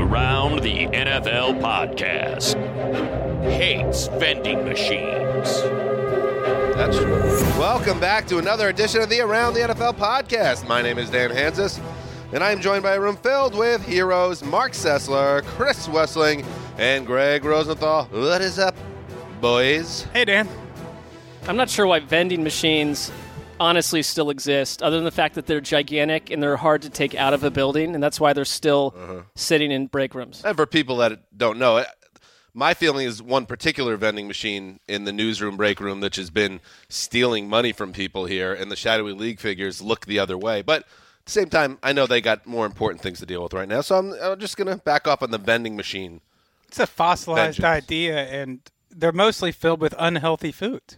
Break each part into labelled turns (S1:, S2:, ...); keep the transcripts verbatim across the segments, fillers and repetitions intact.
S1: Around the N F L podcast. Hates vending machines.
S2: That's true. Welcome back to another edition of the Around the N F L podcast. My name is Dan Hansis, and I am joined by a room filled with heroes Mark Sessler, Chris Wessling, and Greg Rosenthal. What is up, boys?
S3: Hey, Dan.
S4: I'm not sure why vending machines honestly still exist, other than the fact that they're gigantic and they're hard to take out of a building, and that's why they're still uh-huh. sitting in break rooms.
S2: And for people that don't know, my feeling is one particular vending machine in the newsroom break room that has been stealing money from people here, and the shadowy league figures look the other way. But at the same time, I know they got more important things to deal with right now, so I'm, I'm just going to back off on the vending machine.
S3: It's a fossilized
S2: vengeance.
S3: idea, and they're mostly filled with unhealthy foods.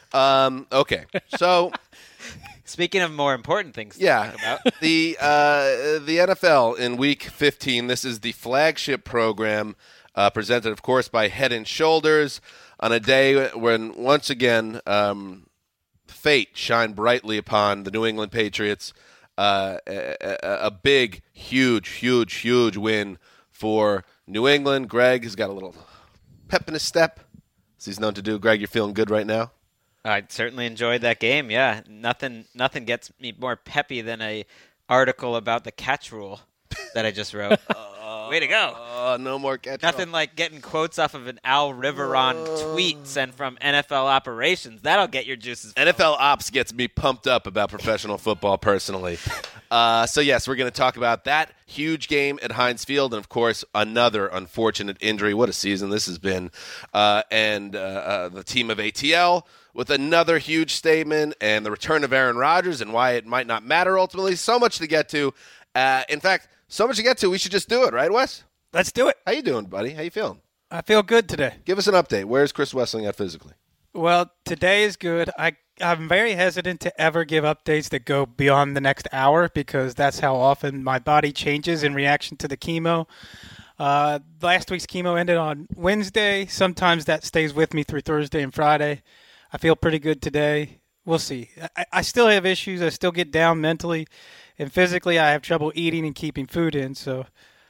S2: Um, okay, so...
S5: Speaking of more important things to
S2: yeah,
S5: talk about.
S2: the, uh, the N F L in Week fifteen, this is the flagship program uh, presented, of course, by Head and Shoulders on a day when, once again, um, fate shined brightly upon the New England Patriots. Uh, a, a big, huge, huge, huge win for New England. Greg has got a little pep in his step, as he's known to do. Greg, you're feeling good right now?
S5: I certainly enjoyed that game. Yeah, nothing, nothing gets me more peppy than a article about the catch rule that I just wrote. uh, Way to go!
S2: Uh, no more catch.
S5: Nothing
S2: rule.
S5: like getting quotes off of an Al Riveron uh, tweet sent from N F L operations. That'll get your juices flowing.
S2: N F L ops gets me pumped up about professional football personally. Uh, so yes, we're going to talk about that huge game at Heinz Field, and of course another unfortunate injury. What a season this has been, uh, and uh, uh, the team of A T L. With another huge statement and the return of Aaron Rodgers and why it might not matter ultimately. So much to get to. Uh, in fact, so much to get to, we should just do it, right, Wes?
S3: Let's do it.
S2: How you doing, buddy? How you feeling?
S3: I feel good today.
S2: Give us an update. Where's Chris Wessling at physically?
S3: Well, today is good. I, I'm very hesitant to ever give updates that go beyond the next hour because that's how often my body changes in reaction to the chemo. Uh, last week's chemo ended on Wednesday. Sometimes that stays with me through Thursday and Friday. I feel pretty good today. We'll see. I, I still have issues. I still get down mentally and physically. I have trouble eating and keeping food in. So,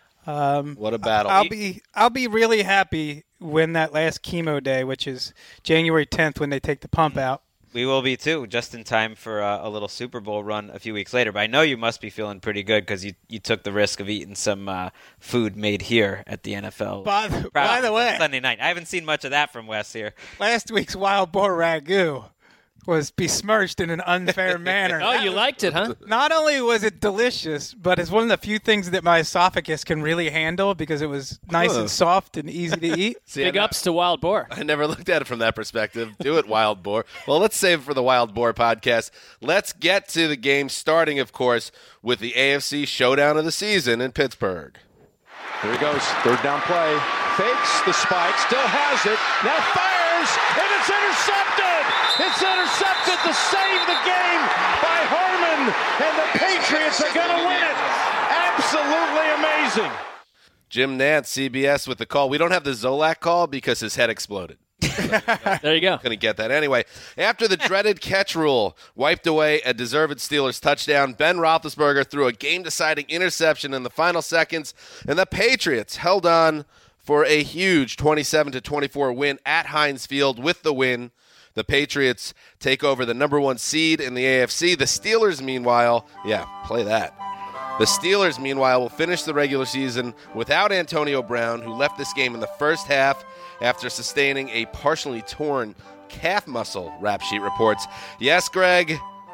S3: um,
S2: what a battle!
S3: I'll be I'll be really happy when that last chemo day, which is January tenth, when they take the pump out.
S5: We will be too, just in time for uh, a little Super Bowl run a few weeks later. But I know you must be feeling pretty good because you, you took the risk of eating some uh, food made here at the N F L.
S3: By the, by the way,
S5: Sunday night. I haven't seen much of that from Wes here.
S3: Last week's wild boar ragu was besmirched in an unfair manner.
S4: Oh, you liked it, huh?
S3: Not only was it delicious, but it's one of the few things that my esophagus can really handle because it was nice
S2: Huh.
S3: and soft and easy to eat.
S2: See,
S4: Big
S2: I-
S4: ups to Wild Boar.
S2: I never looked at it from that perspective. Do it, Wild Boar. Well, let's save it for the Wild Boar podcast. Let's get to the game, starting, of course, with the A F C showdown of the season in Pittsburgh.
S6: Here he goes, third down play. Fakes the spike, still has it. Now fires, and it's intercepted! It's intercepted to save the game by Harmon, and the Patriots are going to win it. Absolutely amazing.
S2: Jim Nantz, C B S, with the call. We don't have the Zolak call because his head exploded.
S4: There you go.
S2: Going to get that anyway. After the dreaded catch rule wiped away a deserved Steelers touchdown, Ben Roethlisberger threw a game-deciding interception in the final seconds, and the Patriots held on for a huge twenty-seven to twenty-four win at Heinz Field. With the win, the Patriots take over the number one seed in the A F C. The Steelers, meanwhile, yeah, play that. The Steelers, meanwhile, will finish the regular season without Antonio Brown, who left this game in the first half after sustaining a partially torn calf muscle, Rap Sheet reports. Yes, Greg,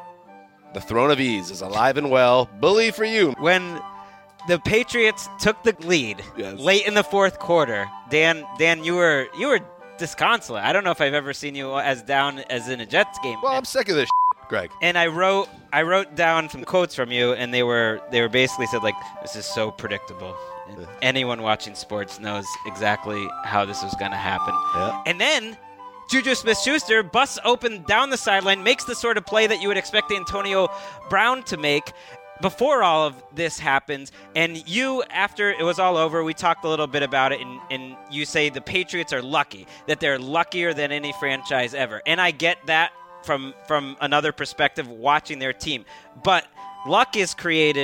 S2: the throne of ease is alive and well. Bully for you.
S5: When the Patriots took the lead
S2: Yes.
S5: late in the fourth quarter, Dan, Dan, you were you were disconsolate. I don't know if I've ever seen you as down as in a Jets game.
S2: Well, I'm sick of this shit, Greg.
S5: And I wrote I wrote down some quotes from you, and they were they were basically said like, "This is so predictable. And anyone watching sports knows exactly how this was going to happen."
S2: Yeah.
S5: And then Juju Smith-Schuster busts open down the sideline, makes the sort of play that you would expect Antonio Brown to make before all of this happens. And you, after it was all over, we talked a little bit about it, and, and you say the Patriots are lucky, that they're luckier than any franchise ever. And I get that from from another perspective, watching their team. But luck is created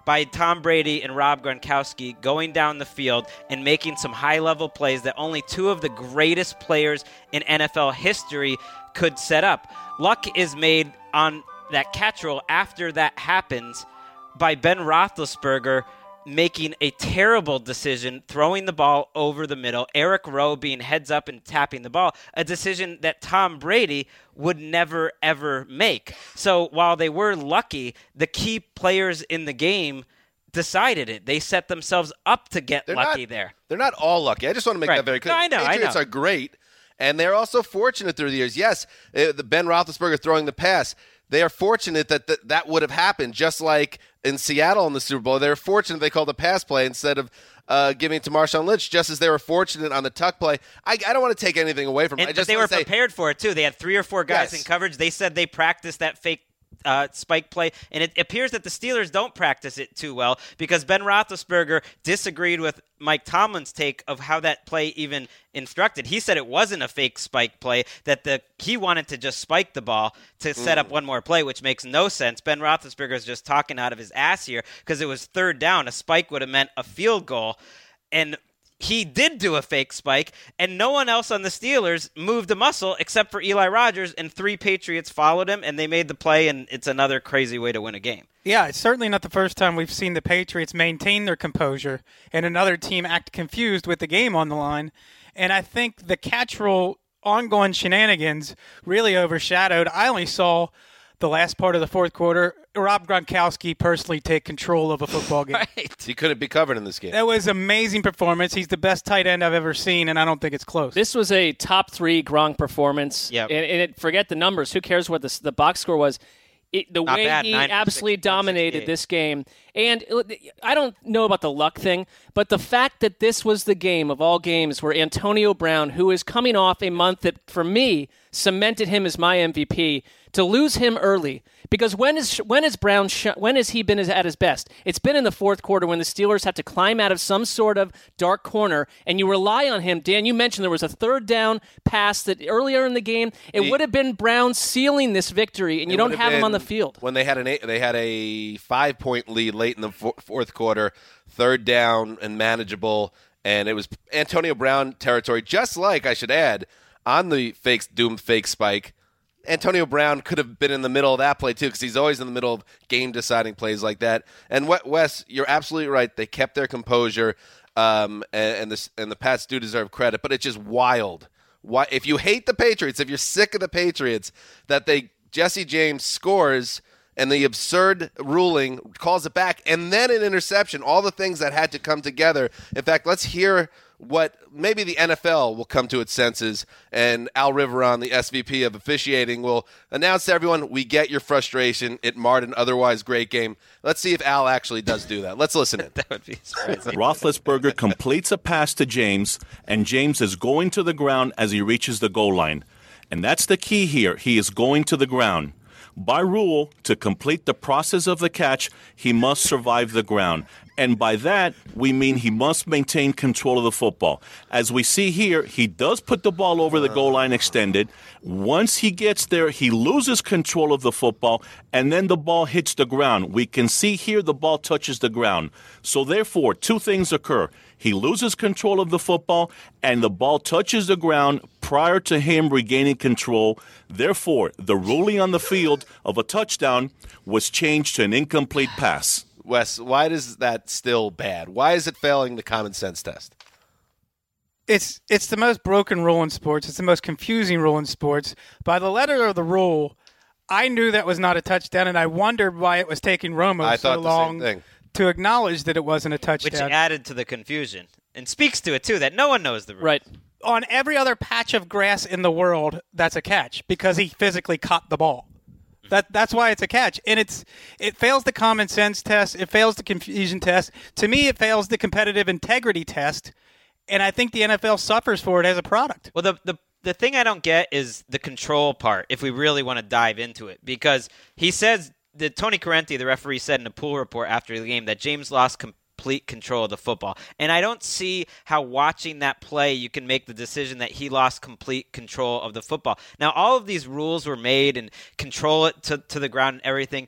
S5: by Tom Brady and Rob Gronkowski going down the field and making some high-level plays that only two of the greatest players in N F L history could set up. Luck is made on that catch rule after that happens by Ben Roethlisberger making a terrible decision, throwing the ball over the middle, Eric Rowe being heads up and tapping the ball, a decision that Tom Brady would never, ever make. So while they were lucky, the key players in the game decided it. They set themselves up to get
S2: they're
S5: lucky
S2: not,
S5: there.
S2: They're not all lucky. I just want to make
S5: Right.
S2: that very clear.
S5: No, I know,
S2: Patriots
S5: I know.
S2: are great, and they're also fortunate through the years. Yes, uh, the Ben Roethlisberger throwing the pass, they are fortunate that th- that would have happened, just like in Seattle in the Super Bowl. They were fortunate they called a pass play instead of uh, giving it to Marshawn Lynch, just as they were fortunate on the tuck play. I, I don't want to take anything away from it.
S5: And,
S2: I
S5: but
S2: just
S5: they were
S2: want to say,
S5: prepared for it, too. They had three or four guys
S2: Yes.
S5: in coverage. They said they practiced that fake uh, spike play, and it appears that the Steelers don't practice it too well because Ben Roethlisberger disagreed with Mike Tomlin's take of how that play even instructed. He said it wasn't a fake spike play, that the he wanted to just spike the ball to set up one more play, which makes no sense. Ben Roethlisberger is just talking out of his ass here because it was third down. A spike would have meant a field goal, and he did do a fake spike, and no one else on the Steelers moved a muscle except for Eli Rogers, and three Patriots followed him, and they made the play, and it's another crazy way to win a game.
S3: Yeah, it's certainly not the first time we've seen the Patriots maintain their composure and another team act confused with the game on the line. And I think the catch rule ongoing shenanigans really overshadowed. I only saw the last part of the fourth quarter, Rob Gronkowski personally take control of a football game.
S5: Right.
S2: he couldn't be covered in this game.
S3: That was amazing performance. He's the best tight end I've ever seen, and I don't think it's close.
S4: This was a top three Gronk performance.
S5: Yep.
S4: And, and it, forget the numbers. Who cares what the, the box score was? It, the
S5: Not
S4: way
S5: bad,
S4: he
S5: nine for
S4: absolutely
S5: six, one
S4: dominated
S5: sixty-eight.
S4: this game. And I don't know about the luck thing, but the fact that this was the game of all games where Antonio Brown, who is coming off a month that, for me, cemented him as my M V P, to lose him early. Because when is when is Brown sh- when has he been at his best? It's been in the fourth quarter when the Steelers have to climb out of some sort of dark corner, and you rely on him. Dan, you mentioned there was a third down pass that earlier in the game it
S2: He-
S4: would have been Brown sealing this victory, and you
S2: It
S4: don't
S2: would
S4: have him on the
S2: been
S4: field.
S2: when they had an eight, they had a five point lead late in the four, fourth quarter, third down and manageable, and it was Antonio Brown territory. Just like I should add on the fake doomed fake spike, Antonio Brown could have been in the middle of that play too, because he's always in the middle of game deciding plays like that. And Wes, you're absolutely right. They kept their composure, um, and, and the and the Pats do deserve credit, but it's just wild. Why, if you hate the Patriots, if you're sick of the Patriots, that they Jesse James scores and the absurd ruling calls it back, and then an interception, all the things that had to come together. In fact, let's hear what maybe the N F L will come to its senses, and Al Riveron, the S V P of officiating, will announce to everyone, we get your frustration. It marred an otherwise great game. Let's see if Al actually does do that. Let's listen in.
S5: That would be surprising.
S7: Roethlisberger completes a pass to James, and James is going to the ground as he reaches the goal line. And that's the key here. He is going to the ground. By rule, to complete the process of the catch, he must survive the ground. And by that, we mean he must maintain control of the football. As we see here, he does put the ball over the goal line extended. Once he gets there, he loses control of the football, and then the ball hits the ground. We can see here the ball touches the ground. So therefore, two things occur. He loses control of the football, and the ball touches the ground prior to him regaining control. Therefore, the ruling on the field of a touchdown was changed to an incomplete pass.
S2: Wes, why is that still bad? Why is it failing the common sense test?
S3: It's it's the most broken rule in sports. It's the most confusing rule in sports. By the letter of the rule, I knew that was not a touchdown, and I wondered why it was taking Romo
S2: I
S3: so
S2: thought the
S3: long
S2: same thing.
S3: to acknowledge that it wasn't a
S5: Which
S3: touchdown.
S5: added to the confusion and speaks to it, too, that no one knows the rules.
S4: Right.
S3: On every other patch of grass in the world, that's a catch because he physically caught the ball. That that's why it's a catch, and it's it fails the common sense test. It fails the confusion test. To me, it fails the competitive integrity test, and I think the N F L suffers for it as a product.
S5: Well, the, the the thing I don't get is the control part, if we really want to dive into it, because he says that Tony Correnti, the referee, said in a pool report after the game that James lost complete control of the football. And I don't see how watching that play you can make the decision that he lost complete control of the football. Now, all of these rules were made and control it to, to the ground and everything.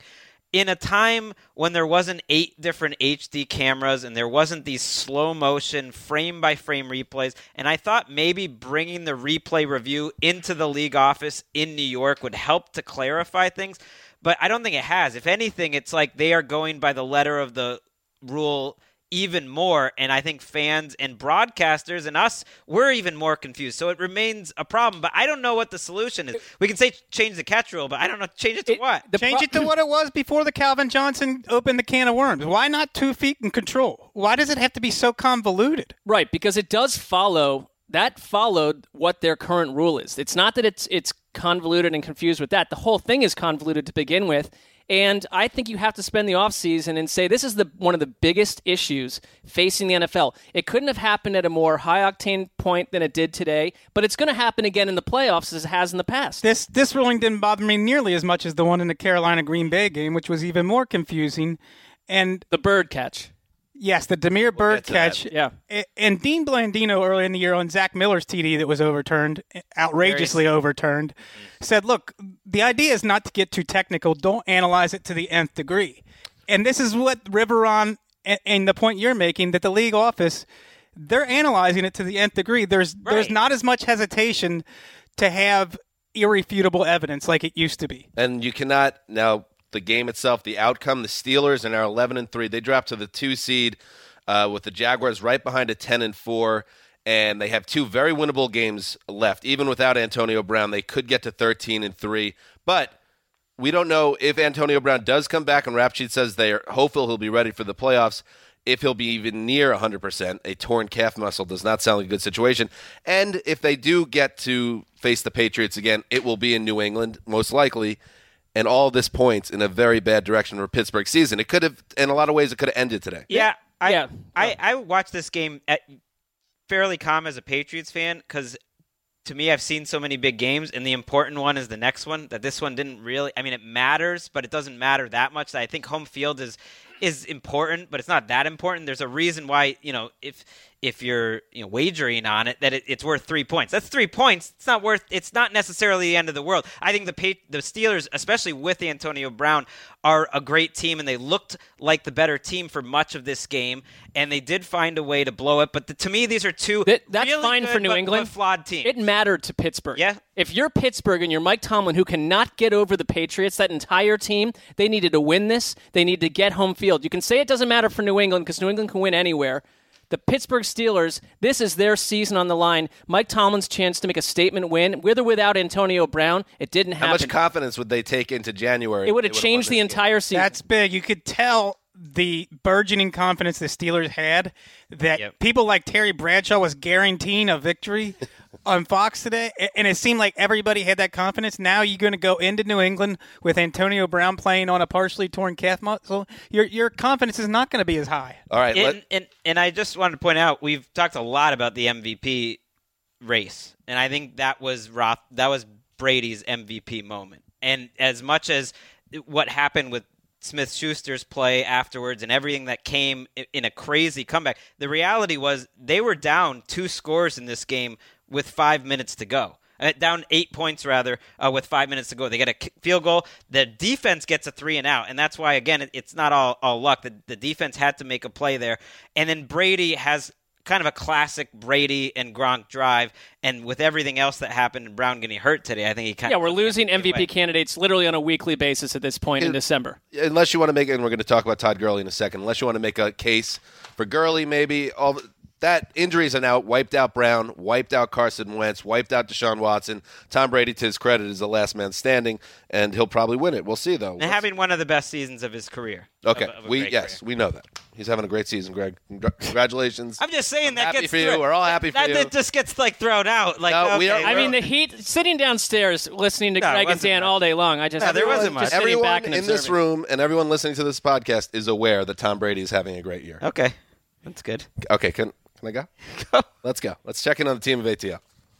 S5: in a time when there wasn't eight different H D cameras and there wasn't these slow motion frame by frame replays, and I thought maybe bringing the replay review into the league office in New York would help to clarify things, but I don't think it has. If anything, it's like they are going by the letter of the rule even more, and I think fans and broadcasters and us, we're even more confused. So it remains a problem, but I don't know what the solution is. We can say change the catch rule, but I don't know, change it to
S4: It-
S5: what?
S4: the
S3: Change
S4: pro-
S3: it to what it was before the Calvin Johnson opened the can of worms. Why not two feet in control? Why does it have to be so convoluted?
S4: Right, because it does follow that followed what their current rule is. It's not that it's it's convoluted and confused with that. The whole thing is convoluted to begin with. And I think you have to spend the offseason and say this is the one of the biggest issues facing the N F L. It couldn't have happened at a more high-octane point than it did today, but it's going to happen again in the playoffs as it has in the past.
S3: This this ruling didn't bother me nearly as much as the one in the Carolina Green Bay game, which was even more confusing. And
S4: The bird catch.
S3: yes, the Demir Bird
S2: get to that.
S3: catch.
S4: Yeah.
S3: A- And Dean Blandino earlier in the year on Zach Miller's T D that was overturned, outrageously overturned, said, look, the idea is not to get too technical. Don't analyze it to the nth degree. And this is what Riveron and, and the point you're making, that the league office, they're analyzing it to the nth degree. There's there's
S5: Right.
S3: not as much hesitation to have irrefutable evidence like it used to be.
S2: And you cannot now the game itself, the outcome, the Steelers are now eleven and three. They dropped to the two seed uh, with the Jaguars right behind at ten and four, and they have two very winnable games left. Even without Antonio Brown, they could get to thirteen and three. But we don't know if Antonio Brown does come back, and Rap Sheet says they are hopeful he'll be ready for the playoffs. If he'll be even near one hundred percent, a torn calf muscle does not sound like a good situation. And if they do get to face the Patriots again, it will be in New England, most likely. And all this points in a very bad direction for Pittsburgh season. It could have, in a lot of ways, it could have ended today.
S5: Yeah, I,
S4: Yeah.
S5: I, I watched this game at fairly calm as a Patriots fan because to me, I've seen so many big games, and the important one is the next one. That this one didn't really. I mean, it matters, but it doesn't matter that much. I think home field is is important, but it's not that important. There's a reason why, you know, if if you're you know wagering on it, that it, it's worth three points. That's three points. It's not worth. It's not necessarily the end of the world. I think the pa- the Steelers, especially with Antonio Brown, are a great team, and they looked like the better team for much of this game, and they did find a way to blow it. But the, to me, these are two
S4: That, that's
S5: really
S4: fine
S5: good
S4: for New
S5: but-
S4: England.
S5: but flawed teams.
S4: It mattered to Pittsburgh.
S5: Yeah.
S4: If you're Pittsburgh and you're Mike Tomlin, who cannot get over the Patriots, that entire team, they needed to win this. They need to get home field. You can say it doesn't matter for New England because New England can win anywhere. The Pittsburgh Steelers, this is their season on the line. Mike Tomlin's chance to make a statement win, with or without Antonio Brown. It didn't happen.
S2: How much confidence would they take into January?
S4: it would
S2: if
S4: have
S2: they would've
S4: changed
S2: won
S4: the
S2: this game?
S4: entire season.
S3: That's big. You could tell the burgeoning confidence the Steelers had that
S5: Yep.
S3: people like Terry Bradshaw was guaranteeing a victory on Fox today, a- and it seemed like everybody had that confidence. Now you're going to go into New England with Antonio Brown playing on a partially torn calf muscle. Your your confidence is not going to be as high.
S2: All right,
S5: And,
S2: let,
S5: and and I just wanted to point out we've talked a lot about the M V P race, and I think that was Roth, that was Brady's M V P moment. And as much as what happened with Smith-Schuster's play afterwards and everything that came i- in a crazy comeback, the reality was they were down two scores in this game with five minutes to go. Uh, down eight points, rather, uh, with five minutes to go. They get a k- field goal. The defense gets a three and out, and that's why, again, it, it's not all, all luck. The, the defense had to make a play there. And then Brady has kind of a classic Brady and Gronk drive, and with everything else that happened and Brown getting hurt today, I think he kind
S4: yeah,
S5: of...
S4: we're losing M V P candidates literally on a weekly basis at this point in
S2: It-
S4: December.
S2: unless you want to make, and we're going to talk about Todd Gurley in a second, unless you want to make a case for Gurley, maybe all that injuries are now wiped out Brown, wiped out Carson Wentz, wiped out Deshaun Watson. Tom Brady, to his credit, is the last man standing, and he'll probably win it. We'll see, though.
S5: And having one of the best seasons of his career.
S2: Okay,
S5: Of a- of a
S2: we
S5: great
S2: yes,
S5: career.
S2: we know that. He's having a great season, Greg. Congr- Congratulations.
S5: I'm just saying
S2: I'm
S5: that
S2: happy
S5: gets
S2: for you.
S5: thro-
S2: We're all happy for
S5: that,
S2: you.
S5: That just gets like thrown out. Like,
S2: No, we
S5: okay,
S2: are-
S4: I
S2: we're-
S4: mean, the Heat sitting downstairs listening to
S5: No, it
S4: Greg and
S5: wasn't
S4: Dan
S5: much.
S4: all day long. I just
S5: No, there wasn't
S4: just
S5: much.
S4: sitting
S2: Everyone
S4: back and
S2: in this
S4: observing.
S2: room and everyone listening to this podcast is aware that Tom Brady is having a great year.
S5: Okay, that's good.
S2: Okay, can can I go? Let's go. Let's check in on the team of A T L.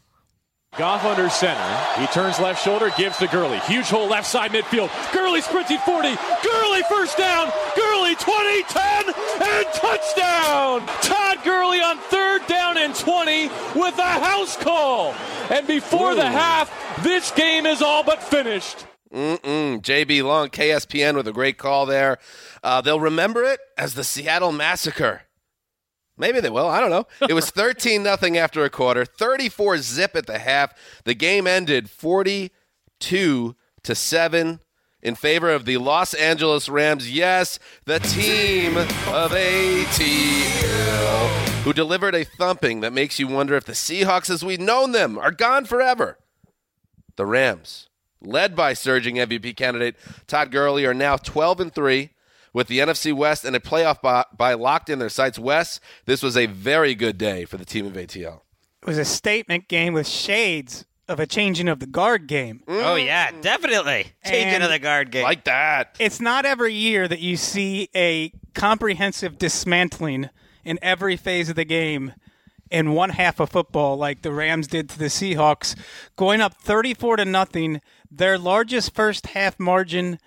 S6: Goff under center. He turns left shoulder, gives to Gurley. Huge hole left side midfield. Gurley sprinting forty. Gurley first down. Gurley twenty, ten, and touchdown. Todd Gurley on third down and twenty with a house call. And before the half, this game is all but finished.
S2: Mm-mm. J B Long, K S P N with a great call there. Uh, they'll remember it as the Seattle Massacre. Maybe they will. I don't know. It was thirteen nothing after a quarter, thirty-four zip at the half. The game ended forty-two to seven in favor of the Los Angeles Rams. Yes, the team of A T L, who delivered a thumping that makes you wonder if the Seahawks, as we've known them, are gone forever. The Rams, led by surging M V P candidate Todd Gurley, are now twelve and three. With the N F C West and a playoff bye, bye locked in their sights. Wes, this was a very good day for the team of A T L.
S3: It was a statement game with shades of a changing of the guard game.
S2: Mm.
S5: Oh, yeah, definitely. Changing
S3: And
S5: of the guard game.
S2: Like that.
S3: It's not every year that you see a comprehensive dismantling in every phase of the game in one half of football like the Rams did to the Seahawks, going up thirty-four to nothing, their largest first half margin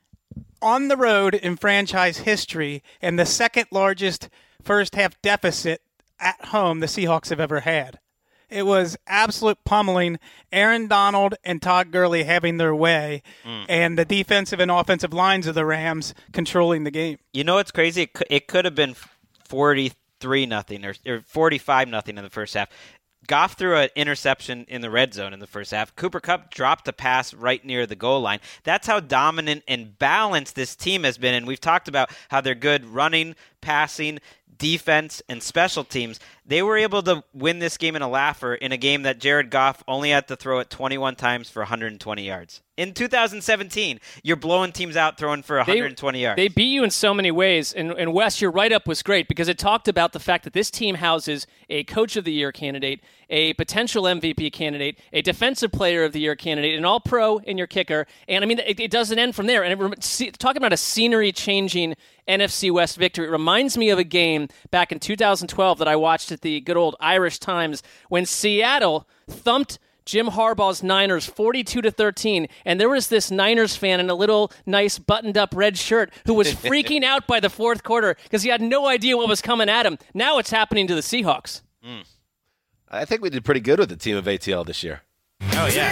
S3: on the road in franchise history, and the second largest first half deficit at home the Seahawks have ever had. It was absolute pummeling. Aaron Donald and Todd Gurley having their way, mm. and the defensive and offensive lines of the Rams controlling the game.
S5: You know what's crazy? It could, it could have been forty-three nothing or, or forty-five nothing in the first half. Goff threw an interception in the red zone in the first half. Cooper Kupp dropped a pass right near the goal line. That's how dominant and balanced this team has been. And we've talked about how they're good running, passing, defense, and special teams. They were able to win this game in a laugher in a game that Jared Goff only had to throw it twenty-one times for one hundred twenty yards. In two thousand seventeen, you're blowing teams out throwing for one hundred twenty
S4: they,
S5: yards.
S4: They beat you in so many ways. And, and Wes, your write-up was great because it talked about the fact that this team houses a Coach of the Year candidate, a potential M V P candidate, a Defensive Player of the Year candidate, an All-Pro in your kicker. And, I mean, it, it doesn't end from there. And it, see, talking about a scenery-changing N F C West victory, it reminds me of a game back in two thousand twelve that I watched at the good old Irish Times when Seattle thumped Jim Harbaugh's Niners forty-two to thirteen, and there was this Niners fan in a little nice buttoned-up red shirt who was freaking out by the fourth quarter because he had no idea what was coming at him. Now it's happening to the Seahawks.
S2: Mm. I think we did pretty good with the team of A T L this year.
S5: Oh, yeah.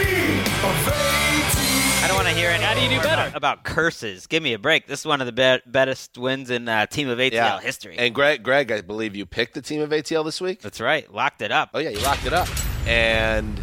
S5: I don't want to hear any
S4: How do you do better?
S5: About, about curses. Give me a break. This is one of the be- best wins in uh, team of A T L
S2: yeah.
S5: history.
S2: And Greg, Greg, I believe you picked the team of A T L this week?
S5: That's right. Locked it up.
S2: Oh, yeah, you locked it up. And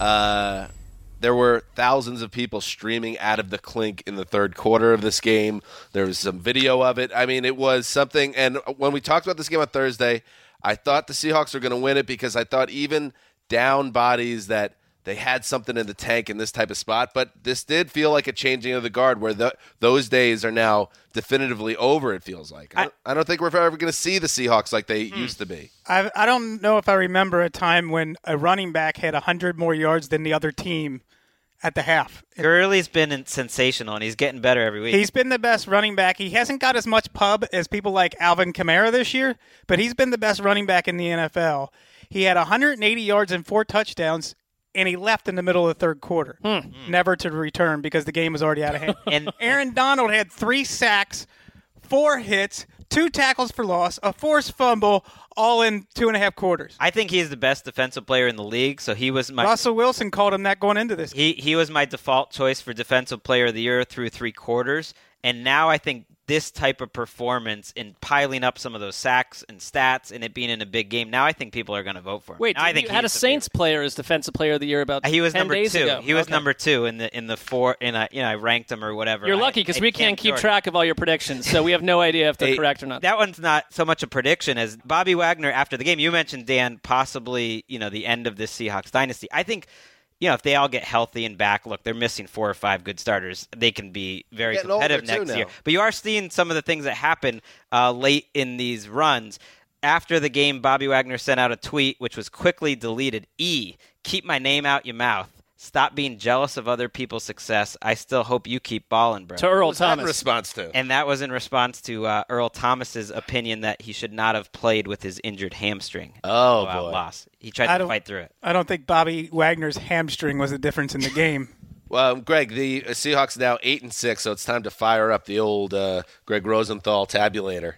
S2: uh, there were thousands of people streaming out of the clink in the third quarter of this game. There was some video of it. I mean, it was something. And when we talked about this game on Thursday, I thought the Seahawks were going to win it because I thought even down bodies that they had something in the tank in this type of spot, but this did feel like a changing of the guard where the, those days are now definitively over, it feels like. I, I, don't, I don't think we're ever going to see the Seahawks like they hmm. used to be.
S3: I, I don't know if I remember a time when a running back had one hundred more yards than the other team at the half.
S5: Gurley's been sensational, and he's getting better every week.
S3: He's been the best running back. He hasn't got as much pub as people like Alvin Kamara this year, but he's been the best running back in the N F L. He had one hundred eighty yards and four touchdowns, and he left in the middle of the third quarter, hmm. never to return because the game was already out of hand. And Aaron Donald had three sacks, four hits, two tackles for loss, a forced fumble, all in two and a half quarters.
S5: I think he's the best defensive player in the league, so he was my...
S3: Russell Wilson called him that going into this.
S5: He, he was my default choice for defensive player of the year through three quarters, and now I think this type of performance in piling up some of those sacks and stats and it being in a big game, now I think people are going to vote for him.
S4: Wait,
S5: I think
S4: you had a Saints player as defensive player of the year about
S5: he was
S4: ten
S5: number
S4: days
S5: two.
S4: ago.
S5: He was
S4: okay.
S5: number two in the in the four, and I you know I ranked him or whatever.
S4: You're lucky because we can't keep track of all your predictions, so we have no idea if they're hey, correct or not.
S5: That one's not so much a prediction as Bobby Wagner after the game. You mentioned, Dan, possibly you know the end of this Seahawks dynasty. I think. You know, if they all get healthy and back, look, they're missing four or five good starters. They can be very
S2: Getting
S5: competitive next year. But you are seeing some of the things that happen uh, late in these runs. After the game, Bobby Wagner sent out a tweet, which was quickly deleted. E, keep my name out your mouth. Stop being jealous of other people's success. I still hope you keep balling, bro.
S4: To Earl
S2: What's
S4: Thomas.
S2: That in response to?
S5: And that was in response to uh, Earl Thomas's opinion that he should not have played with his injured hamstring.
S2: Oh,
S5: uh,
S2: boy.
S5: Loss. He tried
S3: I
S5: to fight through it.
S3: I don't think Bobby Wagner's hamstring was the difference in the game.
S2: Well, Greg, the Seahawks now eight and six, so it's time to fire up the old uh, Greg Rosenthal tabulator.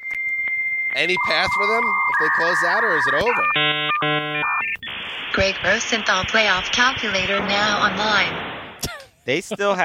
S2: Any path for them if they close out, or is it over?
S8: Greg Rosenthal playoff calculator now online.
S5: They still have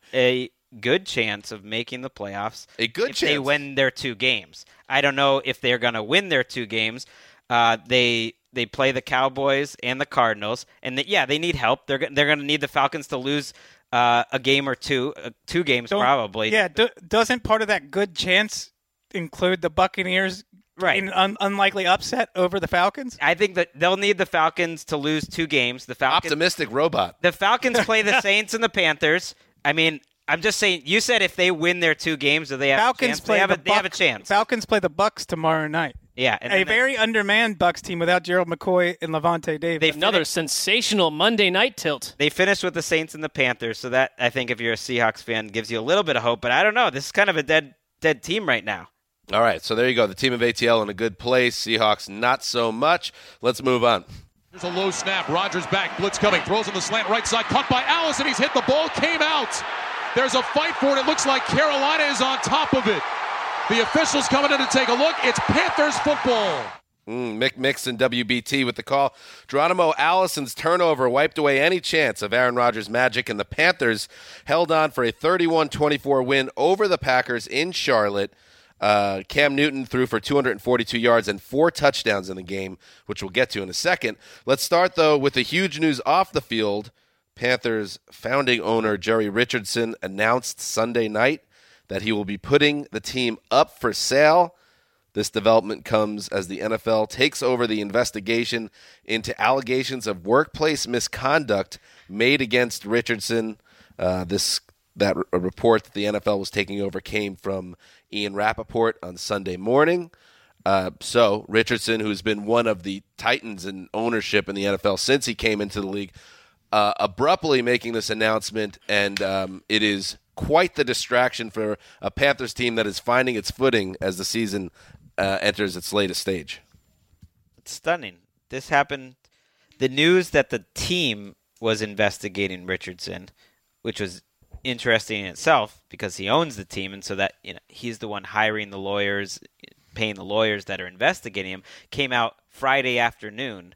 S5: a good chance of making the playoffs.
S2: A good
S5: if
S2: chance.
S5: they win their two games. I don't know if they're going to win their two games. Uh, they they play the Cowboys and the Cardinals, and the, yeah, they need help. They're they're going to need the Falcons to lose uh, a game or two, uh, two games
S3: Don't-
S5: probably.
S3: Yeah, do, doesn't part of that good chance include the Buccaneers
S5: Right.
S3: in un- unlikely upset over the Falcons?
S5: I think that they'll need the Falcons to lose two games. The Falcons,
S2: Optimistic robot.
S5: the Falcons play the Saints and the Panthers. I mean, I'm just saying. You said if they win their two games, do they have
S3: Falcons
S5: a chance?
S3: play
S5: They have,
S3: the
S5: a, they have a
S3: Bucs-
S5: chance.
S3: Falcons play the Bucks tomorrow night.
S5: Yeah, and
S3: A
S5: then they-
S3: very undermanned Bucks team without Gerald McCoy and Levante Davis.
S5: They
S4: Another sensational Monday night tilt.
S5: They finished with the Saints and the Panthers, so that, I think, if you're a Seahawks fan, gives you a little bit of hope. But I don't know. This is kind of a dead dead team right now.
S2: All right, so there you go. The team of A T L in a good place. Seahawks not so much. Let's move on.
S8: There's a low snap. Rogers back. Blitz coming. Throws on the slant right side. Caught by Allison. He's hit the ball. Came out. There's a fight for it. It looks like Carolina is on top of it. The officials coming in to take a look. It's Panthers football.
S2: Mm, Mick Mixon, W B T with the call. Geronimo Allison's turnover wiped away any chance of Aaron Rodgers' magic, and the Panthers held on for a thirty-one twenty-four win over the Packers in Charlotte. Uh, Cam Newton threw for two hundred forty-two yards and four touchdowns in the game, which we'll get to in a second. Let's start, though, with the huge news off the field. Panthers founding owner Jerry Richardson announced Sunday night that he will be putting the team up for sale. This development comes as the N F L takes over the investigation into allegations of workplace misconduct made against Richardson. Uh, this that a report that the N F L was taking over came from Ian Rappaport on Sunday morning. Uh, so Richardson, who's been one of the titans in ownership in the N F L since he came into the league, uh, abruptly making this announcement, and um, it is quite the distraction for a Panthers team that is finding its footing as the season uh, enters its latest stage.
S5: It's stunning. This happened. The news that the team was investigating Richardson, which was interesting in itself because he owns the team, and so that, you know, he's the one hiring the lawyers, paying the lawyers that are investigating him, came out Friday afternoon,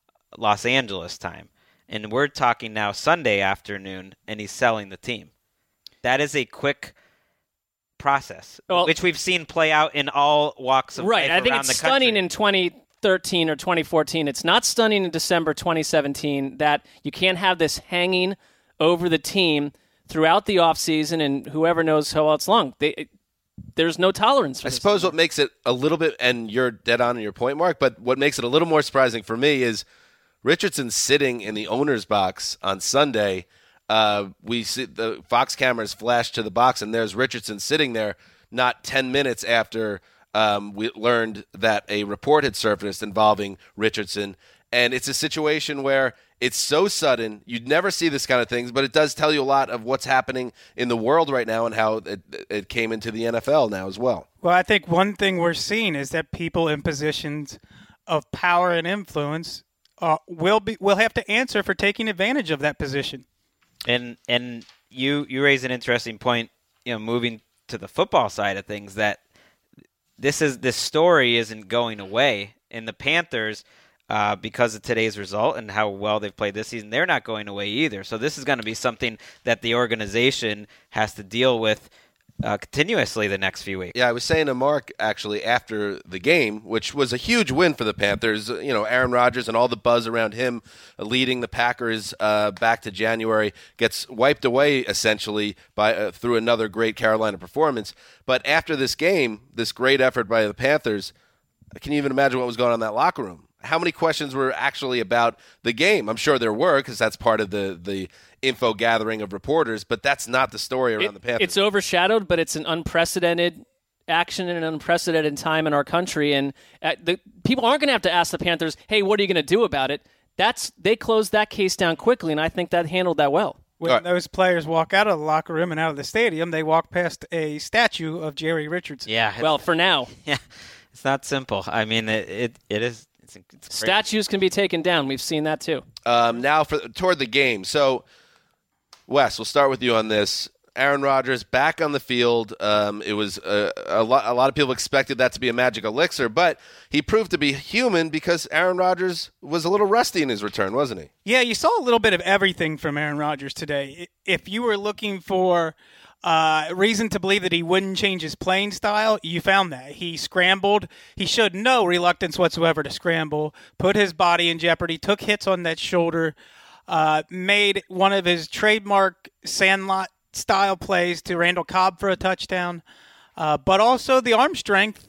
S5: Los Angeles time. And we're talking now Sunday afternoon, and he's selling the team. That is a quick process,
S4: Well,
S5: which we've seen play out in all walks of
S4: Right.
S5: life
S4: I think
S5: around
S4: it's
S5: the
S4: stunning
S5: country.
S4: in twenty thirteen or twenty fourteen. It's not stunning in December twenty seventeen that you can't have this hanging over the team throughout the offseason and whoever knows how else long. They, there's no tolerance for
S2: I
S4: this
S2: suppose
S4: anymore.
S2: what makes it a little bit, and you're dead on in your point, Mark, but what makes it a little more surprising for me is Richardson sitting in the owner's box on Sunday. Uh, we see the Fox cameras flash to the box, and there's Richardson sitting there not ten minutes after um, we learned that a report had surfaced involving Richardson. And it's a situation where it's so sudden. You'd never see this kind of things, but it does tell you a lot of what's happening in the world right now and how it, it came into the N F L now as well.
S3: Well, I think one thing we're seeing is that people in positions of power and influence uh, will be will have to answer for taking advantage of that position.
S5: And and you you raise an interesting point, you know, moving to the football side of things, that this is this story isn't going away. And the Panthers, uh, because of today's result and how well they've played this season, they're not going away either. So this is going to be something that the organization has to deal with uh, continuously the next few weeks.
S2: Yeah, I was saying to Mark actually after the game, which was a huge win for the Panthers. You know, Aaron Rodgers and all the buzz around him leading the Packers uh, back to January gets wiped away essentially by uh, through another great Carolina performance. But after this game, this great effort by the Panthers, can you even imagine what was going on in that locker room? How many questions were actually about the game? I'm sure there were, because that's part of the, the info gathering of reporters, but that's not the story around
S4: It-
S2: the Panthers.
S4: It's overshadowed, but it's an unprecedented action in an unprecedented time in our country. And uh, the people aren't going to have to ask the Panthers, hey, what are you going to do about it? That's They closed that case down quickly, and I think that handled that well.
S3: When
S2: All right.
S3: those players walk out of the locker room and out of the stadium, they walk past a statue of Jerry Richardson.
S5: Yeah. It's,
S4: Well, for now,
S5: yeah, it's not simple. I mean, it it, it is. It's, it's crazy.
S4: statues can be taken down. We've seen that too.
S2: Um, now for toward the game. So, Wes, we'll start with you on this. Aaron Rodgers back on the field. Um, it was a, a, lot, a lot of people expected that to be a magic elixir, but he proved to be human because Aaron Rodgers was a little rusty in his return, wasn't he?
S3: Yeah, you saw a little bit of everything from Aaron Rodgers today. If you were looking for uh, reason to believe that he wouldn't change his playing style, you found that. He scrambled. He showed no reluctance whatsoever to scramble, put his body in jeopardy, took hits on that shoulder, uh, made one of his trademark Sandlot style plays to Randall Cobb for a touchdown, uh, but also the arm strength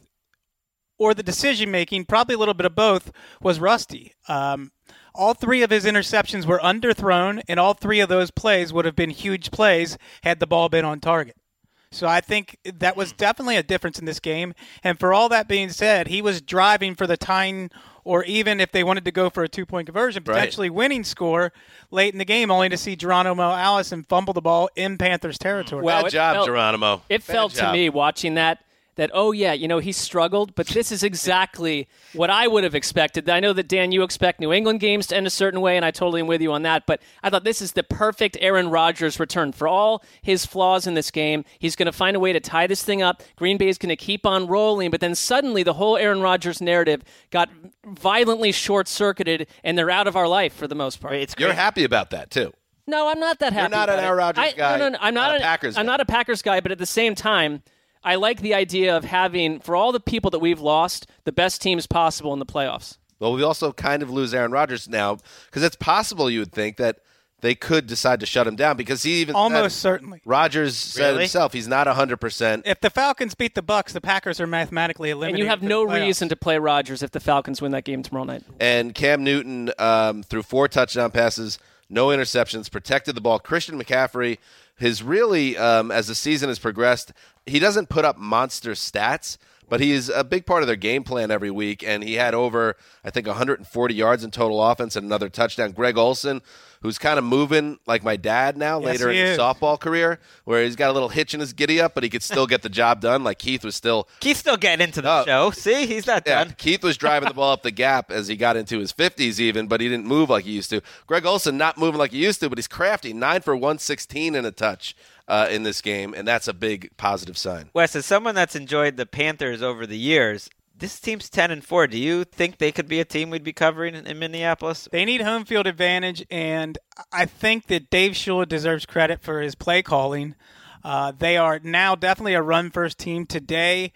S3: or the decision-making, probably a little bit of both, was rusty. Um, all three of his interceptions were underthrown, and all three of those plays would have been huge plays had the ball been on target. So I think that was definitely a difference in this game. And for all that being said, he was driving for the tying, or even if they wanted to go for a two-point conversion, potentially right. winning score late in the game, only to see Geronimo Allison fumble the ball in Panthers territory.
S2: Well, Bad job,
S4: felt,
S2: Geronimo.
S4: It
S2: Bad
S4: felt
S2: job.
S4: to me watching that, that, oh, yeah, you know, he struggled, but this is exactly what I would have expected. I know that, Dan, you expect New England games to end a certain way, and I totally am with you on that, but I thought this is the perfect Aaron Rodgers return. For all his flaws in this game, he's going to find a way to tie this thing up. Green Bay is going to keep on rolling, but then suddenly the whole Aaron Rodgers narrative got violently short-circuited, and they're out of our life for the most part.
S5: It's
S2: You're happy about that, too.
S4: No, I'm not that happy.
S2: You're not an
S4: about
S2: Aaron
S4: it.
S2: Rodgers
S4: I,
S2: guy.
S4: No, no, no, I'm not,
S2: not a
S4: an,
S2: Packers
S4: I'm
S2: guy.
S4: not a Packers guy, but at the same time, I like the idea of having, for all the people that we've lost, the best teams possible in the playoffs.
S2: Well, we also kind of lose Aaron Rodgers now because it's possible you would think that they could decide to shut him down because he even
S3: Almost
S2: said,
S3: certainly.
S2: Rodgers said
S5: Really?
S2: himself he's not one hundred percent.
S3: If the Falcons beat the Bucks, the Packers are mathematically eliminated.
S4: And you have
S3: for
S4: no
S3: the playoffs.
S4: reason to play Rodgers if the Falcons win that game tomorrow night.
S2: And Cam Newton um, threw four touchdown passes, no interceptions, protected the ball. Christian McCaffrey has really, um, as the season has progressed, he doesn't put up monster stats, but he is a big part of their game plan every week, and he had over, I think, one hundred forty yards in total offense and another touchdown. Greg Olsen, who's kind of moving like my dad now
S3: Yes,
S2: later in
S3: he
S2: his
S3: is.
S2: softball career, where he's got a little hitch in his giddy-up, but he could still get the job done, like Keith was still
S5: Keith's still getting into the
S2: Oh.
S5: show. See, he's not
S2: Yeah,
S5: done.
S2: Keith was driving the ball up the gap as he got into his fifties even, but he didn't move like he used to. Greg Olsen not moving like he used to, but he's crafty. nine for one sixteen and a touch uh, in this game, and that's a big positive sign.
S5: Wes, as someone that's enjoyed the Panthers over the years, this team's ten and four. Do you think they could be a team we'd be covering in, in Minneapolis?
S3: They need home field advantage, and I think that Dave Shula deserves credit for his play calling. Uh, they are now definitely a run-first team today.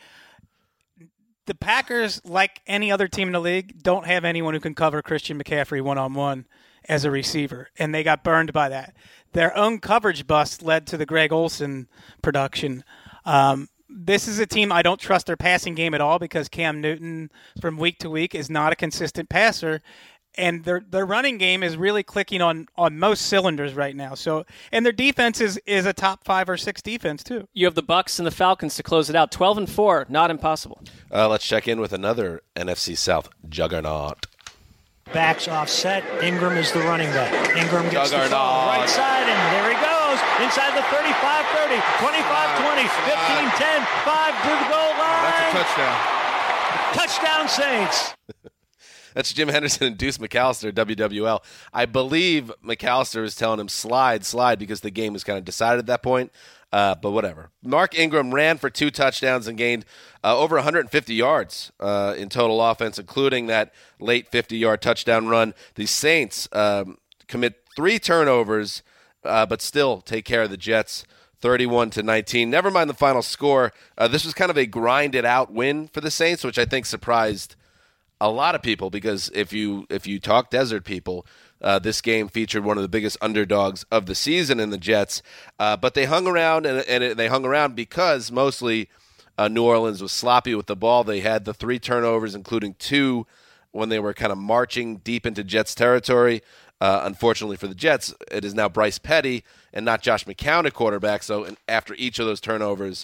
S3: The Packers, like any other team in the league, don't have anyone who can cover Christian McCaffrey one-on-one as a receiver, and they got burned by that. Their own coverage bust led to the Greg Olsen production. Um, This is a team I don't trust their passing game at all because Cam Newton from week to week is not a consistent passer, and their their running game is really clicking on, on most cylinders right now. So, and their defense is, is a top five or six defense too.
S4: You have the Bucks and the Falcons to close it out. twelve and four, not impossible.
S2: Uh, let's check in with another N F C South juggernaut.
S9: Backs offset. Ingram is the running back. Ingram gets the
S2: Juggernaut.
S9: ball right side, and there he goes. Inside the thirty-five thirty, twenty-five twenty, fifteen ten, five to the goal line.
S8: That's a touchdown.
S9: Touchdown Saints.
S2: That's Jim Henderson and Deuce McAllister, W W L. I believe McAllister is telling him slide, slide, because the game was kind of decided at that point. Uh, but whatever. Mark Ingram ran for two touchdowns and gained uh, over one hundred fifty yards uh, in total offense, including that late fifty-yard touchdown run. The Saints um, commit three turnovers, uh, but still take care of the Jets, thirty-one to nineteen. Never mind the final score. Uh, this was kind of a grinded-out win for the Saints, which I think surprised a lot of people, because if you if you talk desert people, uh, this game featured one of the biggest underdogs of the season in the Jets. Uh, but they hung around, and, and it, they hung around because mostly uh, New Orleans was sloppy with the ball. They had the three turnovers, including two when they were kind of marching deep into Jets territory. Uh, unfortunately for the Jets, it is now Bryce Petty and not Josh McCown at quarterback. So after each of those turnovers,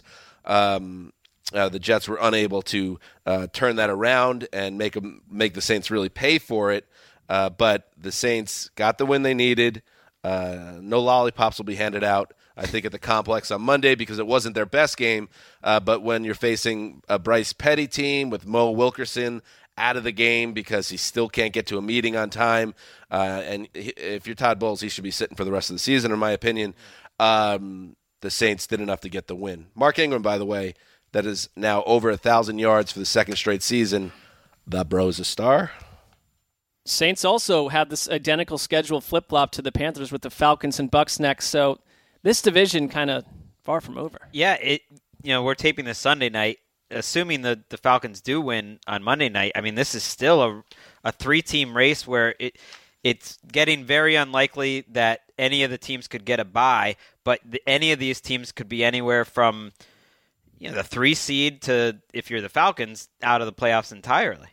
S2: um, Uh, the Jets were unable to uh, turn that around and make them, make the Saints really pay for it. Uh, but the Saints got the win they needed. Uh, no lollipops will be handed out, I think, at the complex on Monday because it wasn't their best game. Uh, but when you're facing a Bryce Petty team with Mo Wilkerson out of the game because he still can't get to a meeting on time, uh, and he, if you're Todd Bowles, he should be sitting for the rest of the season, in my opinion. Um, the Saints did enough to get the win. Mark Ingram, by the way, that is now over one thousand yards for the second straight season. The bro's a star.
S4: Saints also had this identical schedule flip-flop to the Panthers with the Falcons and Bucks next, so this division kind of far from over.
S5: Yeah, it. You know, we're taping this Sunday night. Assuming the, the Falcons do win on Monday night, I mean, this is still a, a three-team race where it it's getting very unlikely that any of the teams could get a bye, but the, any of these teams could be anywhere from you know the three seed to, if you're the Falcons, out of the playoffs entirely.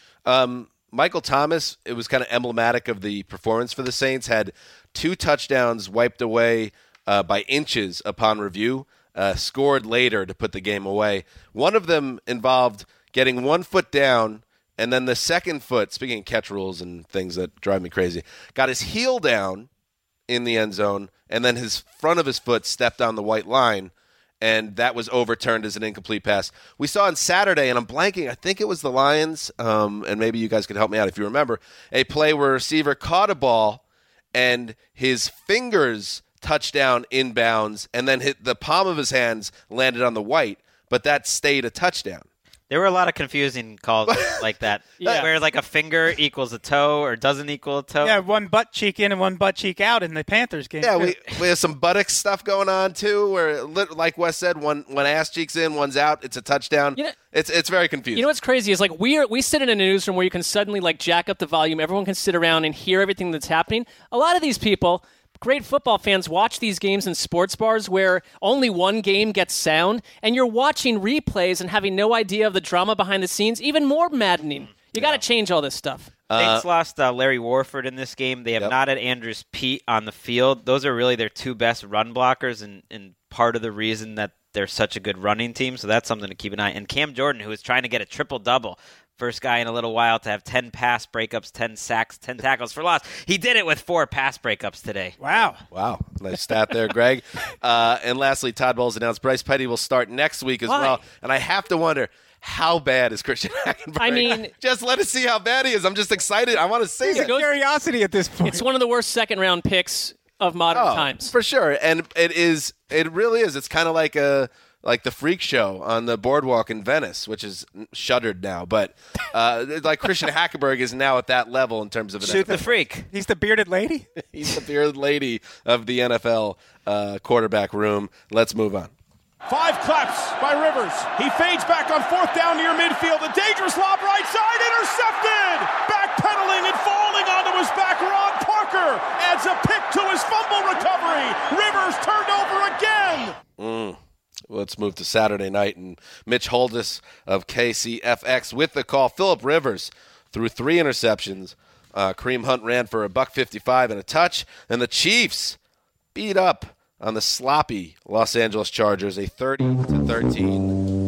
S2: Um, Michael Thomas, it was kind of emblematic of the performance for the Saints, had two touchdowns wiped away uh, by inches upon review. Uh, scored later to put the game away. One of them involved getting one foot down, and then the second foot, speaking of catch rules and things that drive me crazy, got his heel down in the end zone, and then his front of his foot stepped on the white line, and that was overturned as an incomplete pass. We saw on Saturday, and I'm blanking, I think it was the Lions, um, and maybe you guys could help me out if you remember, a play where a receiver caught a ball, and his fingers touchdown inbounds, and then hit the palm of his hands landed on the white, but that stayed a touchdown.
S5: There were a lot of confusing calls like that,
S4: yeah.
S5: where like a finger equals a toe or doesn't equal a toe.
S3: Yeah, one butt cheek in and one butt cheek out in the Panthers game.
S2: Yeah, we we have some buttocks stuff going on too, where like Wes said, one one ass cheeks in, one's out, it's a touchdown.
S4: You know,
S2: it's it's very confusing.
S4: You know what's crazy is like we are we sit in a newsroom where you can suddenly like jack up the volume, everyone can sit around and hear everything that's happening. A lot of these people, great football fans, watch these games in sports bars where only one game gets sound, and you're watching replays and having no idea of the drama behind the scenes. Even more maddening. You got to change all this stuff.
S5: Saints uh, lost uh, Larry Warford in this game. They have
S2: yep.
S5: not had Andrews Pete on the field. Those are really their two best run blockers, and, and part of the reason that they're such a good running team. So that's something to keep an eye on. And Cam Jordan, who is trying to get a triple-double. First guy in a little while to have ten pass breakups, ten sacks, ten tackles for loss. He did it with four pass breakups today.
S3: Wow.
S2: Wow. Nice stat there, Greg. Uh, and lastly, Todd Bowles announced Bryce Petty will start next week as
S4: Why?
S2: well. And I have to wonder, how bad is Christian Hackenberg?
S4: I mean,
S2: just let us see how bad he is. I'm just excited. I want to see
S3: It's
S2: it.
S3: curiosity at this point.
S4: It's one of the worst second-round picks of modern
S2: Oh,
S4: times.
S2: for sure. And it is. It really is. It's kind of like a like the freak show on the boardwalk in Venice, which is shuttered now. But uh, like Christian Hackenberg is now at that level in terms of an
S5: Shoot
S2: N F L.
S5: the freak.
S3: He's the bearded lady?
S2: He's the bearded lady of the N F L uh, quarterback room. Let's move on.
S10: Five claps by Rivers. He fades back on fourth down near midfield. A dangerous lob right side, intercepted! Backpedaling and falling onto his back, Ron Parker adds a pick to his fumble recovery. Rivers turned over again.
S2: Mm. Let's move to Saturday night, and Mitch Holdis of K C F X with the call. Phillip Rivers threw three interceptions. Uh, Kareem Hunt ran for a buck fifty-five and a touch, and the Chiefs beat up on the sloppy Los Angeles Chargers, a thirty to thirteen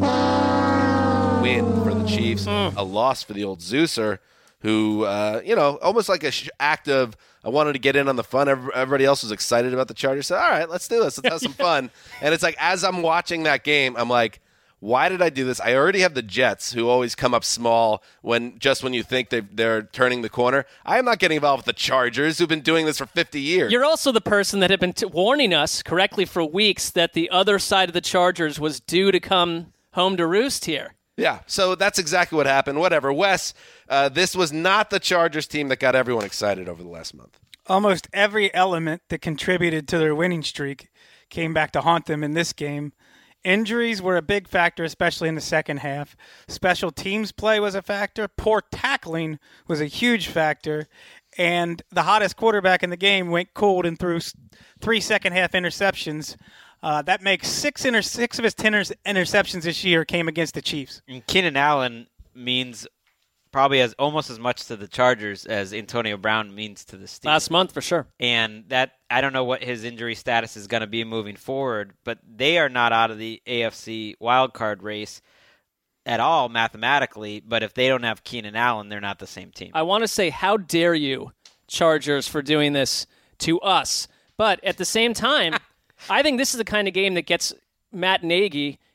S2: win for the Chiefs. A loss for the old Zeuser, who, uh, you know, almost like a sh- act of, I wanted to get in on the fun. Everybody else was excited about the Chargers. So, all right, let's do this. Let's have some fun. And it's like, as I'm watching that game, I'm like, why did I do this? I already have the Jets, who always come up small when just when you think they're, they're turning the corner. I am not getting involved with the Chargers, who've been doing this for fifty years.
S4: You're also the person that had been t- warning us correctly for weeks that the other side of the Chargers was due to come home to roost here.
S2: Yeah, so that's exactly what happened. Whatever. Wes, uh, this was not the Chargers team that got everyone excited over the last month.
S3: Almost every element that contributed to their winning streak came back to haunt them in this game. Injuries were a big factor, especially in the second half. Special teams play was a factor. Poor tackling was a huge factor. And the hottest quarterback in the game went cold and threw three second-half interceptions. Uh, that makes six, inter- six of his ten inter- interceptions this year came against the Chiefs.
S5: And Keenan Allen means probably as almost as much to the Chargers as Antonio Brown means to the Steelers.
S4: Last month, for sure.
S5: And that I don't know what his injury status is going to be moving forward, but they are not out of the A F C wildcard race at all mathematically. But if they don't have Keenan Allen, they're not the same team.
S4: I want to say, how dare you, Chargers, for doing this to us. But at the same time, I think this is the kind of game that gets Matt Nagy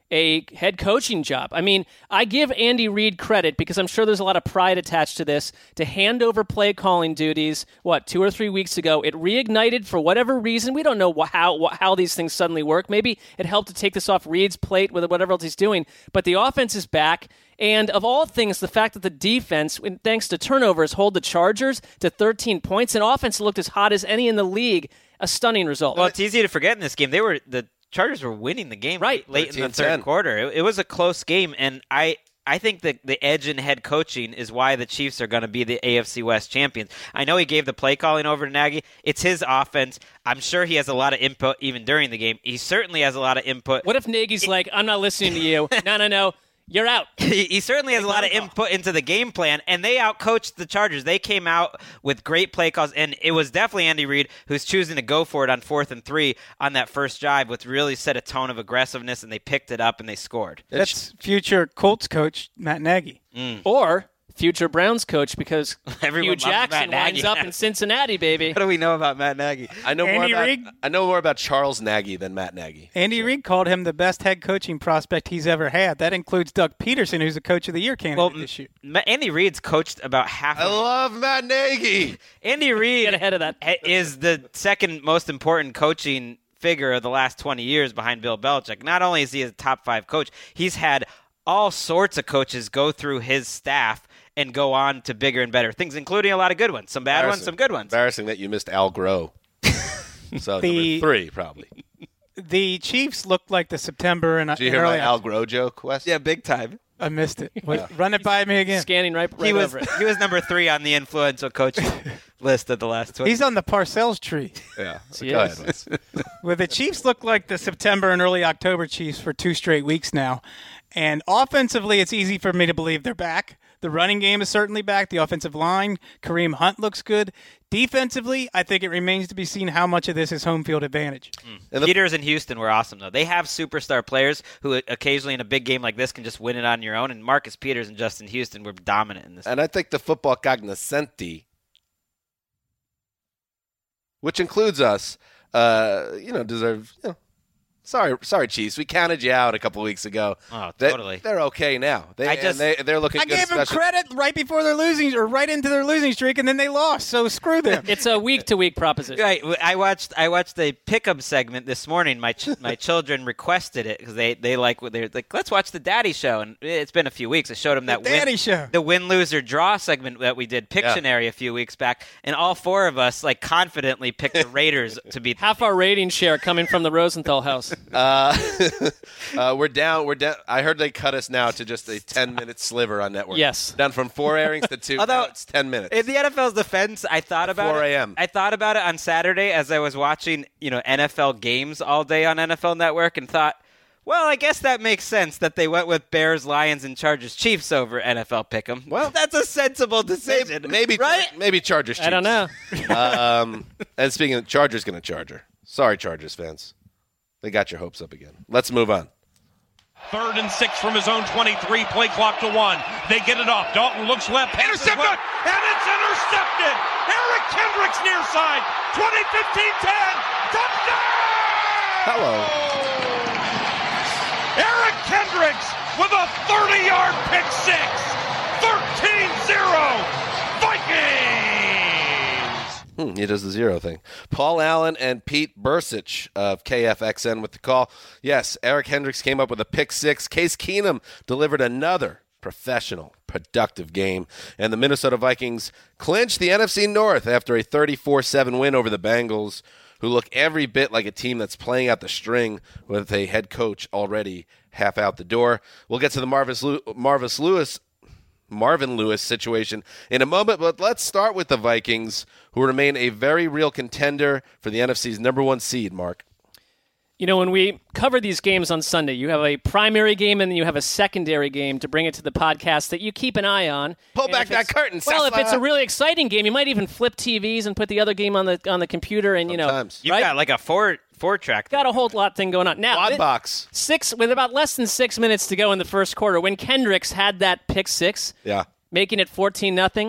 S4: a head coaching job. I mean, I give Andy Reid credit because I'm sure there's a lot of pride attached to this, to hand over play calling duties, what, two or three weeks ago. It reignited for whatever reason. We don't know wh- how wh- how these things suddenly work. Maybe it helped to take this off Reid's plate with whatever else he's doing. But the offense is back. And of all things, the fact that the defense, thanks to turnovers, hold the Chargers to thirteen points, and offense looked as hot as any in the league, a stunning result.
S5: Well, it's easy to forget in this game. They were the Chargers were winning the game
S4: right
S5: late in the third quarter. It, it was a close game, and I I think that the edge in head coaching is why the Chiefs are going to be the A F C West champions. I know he gave the play calling over to Nagy. It's his offense. I'm sure he has a lot of input even during the game. He certainly has a lot of input.
S4: What if Nagy's it, like, I'm not listening to you. No, no, no. You're out.
S5: he, he certainly has a lot of input into the game plan, and they outcoached the Chargers. They came out with great play calls, and it was definitely Andy Reid who's choosing to go for it on fourth and three on that first drive, which really set a tone of aggressiveness, and they picked it up and they scored.
S3: That's future Colts coach Matt Nagy.
S4: Mm. Or future Browns coach, because Hugh Jackson winds up in Cincinnati, baby.
S5: What do we know about Matt Nagy?
S2: I know
S3: Andy
S2: more about
S3: Reid?
S2: I know more about Charles Nagy than Matt Nagy.
S3: Andy
S2: sure.
S3: Reid called him the best head coaching prospect he's ever had. That includes Doug Peterson, who's a coach of the year candidate
S5: well,
S3: this year.
S5: M- Andy Reid's coached about half
S2: I
S5: of
S2: love Matt Nagy.
S5: Andy Reid
S4: Get ahead of that.
S5: is the second most important coaching figure of the last twenty years behind Bill Belichick. Not only is he a top five coach, he's had all sorts of coaches go through his staff and go on to bigger and better things, including a lot of good ones. Some bad ones, some good ones.
S2: Embarrassing that you missed Al Groh. So
S3: The-
S2: number three, probably.
S3: The Chiefs looked like the September and
S2: Did you hear
S3: early.
S2: my Al Groh joke, Wes?
S5: Yeah, big time.
S3: I missed it. Wait, run it by me again.
S4: Scanning right, right
S5: He was
S4: over it.
S5: he was number three on the influential coaching list of the last twenty.
S3: He's on the Parcells tree.
S2: Yeah.
S4: He
S2: Go
S4: is.
S2: ahead, Wes.
S3: Well, the Chiefs look like the September and early October Chiefs for two straight weeks now. And offensively, it's easy for me to believe they're back. The running game is certainly back. The offensive line, Kareem Hunt looks good. Defensively, I think it remains to be seen how much of this is home field advantage.
S5: Mm.
S2: And the-
S5: Peters and Houston were awesome, though. They have superstar players who occasionally in a big game like this can just win it on your own, and Marcus Peters and Justin Houston were dominant in this.
S2: And I think the football cognoscenti, which includes us, uh, you know, deserve, you know, sorry, sorry, Chiefs. We counted you out a couple weeks ago.
S5: Oh,
S2: They-
S5: totally.
S2: They're okay now. They,
S5: I
S2: and
S5: just-
S2: they, they're looking
S3: I
S2: good.
S3: gave them
S2: especially-
S3: credit right before their losing, or right into their losing streak, and then they lost. So screw them.
S4: It's a week-to-week proposition.
S5: Right. I watched I watched the pickup segment this morning. My ch- my children requested it because they, they like what they're like. Let's watch the Daddy Show, and it's been a few weeks. I showed them that
S3: The Daddy
S5: win,
S3: Show.
S5: the win, lose or draw segment that we did Pictionary a few weeks back, and all four of us like confidently picked the Raiders to beat.
S4: Half our rating share coming from the Rosenthal house.
S2: Uh, uh, we're down. We're down. I heard they cut us now to just a ten-minute sliver on network.
S4: Yes.
S2: Down from four airings to two.
S5: Although-
S2: now it's ten minutes.
S5: In the N F L's defense, I thought about
S2: four
S5: it.
S2: a.m.
S5: I thought about it on Saturday as I was watching, you know, N F L games all day on N F L Network, and thought, well, I guess that makes sense that they went with Bears, Lions, and Chargers, Chiefs over N F L Pick'em. Well, that's a sensible decision,
S2: maybe,
S5: right?
S2: maybe Chargers. Chiefs.
S4: I don't know.
S2: um, and speaking of Chargers, going to Charger. Sorry, Chargers fans. They got your hopes up again. Let's move on.
S10: Third and six from his own twenty-three. Play clock to one. They get it off. Dalton looks left. Intercepted! Left, and it's intercepted! Eric Kendricks near side. twenty, fifteen, ten. Touchdown!
S2: Hello.
S10: Eric Kendricks with a thirty-yard pick six. thirteen zero. Vikings!
S2: Hmm, he does the zero thing. Paul Allen and Pete Bursich of K F X N with the call. Yes, Eric Hendricks came up with a pick six. Case Keenum delivered another professional, productive game. And the Minnesota Vikings clinched the N F C North after a thirty-four seven win over the Bengals, who look every bit like a team that's playing out the string with a head coach already half out the door. We'll get to the Marvis, Lew- Marvis Lewis Marvin Lewis situation in a moment, but let's start with the Vikings, who remain a very real contender for the N F C's number one seed, Mark.
S4: You know, when we cover these games on Sunday, you have a primary game and then you have a secondary game to bring it to the podcast that you keep an eye on.
S2: Pull
S4: And
S2: back
S4: if
S2: that
S4: it's-
S2: curtain,
S4: Well, if
S2: Sasla.
S4: it's a really exciting game, you might even flip T Vs and put the other game on the on the computer and, you know,
S2: Sometimes.
S5: You've
S4: right?
S5: got like a four four track.
S4: Got a whole lot thing going on. Now,
S2: Quad
S4: thi-
S2: box.
S4: six with about less than six minutes to go in the first quarter, when Kendricks had that pick six,
S2: Yeah.
S4: making it fourteen nothing.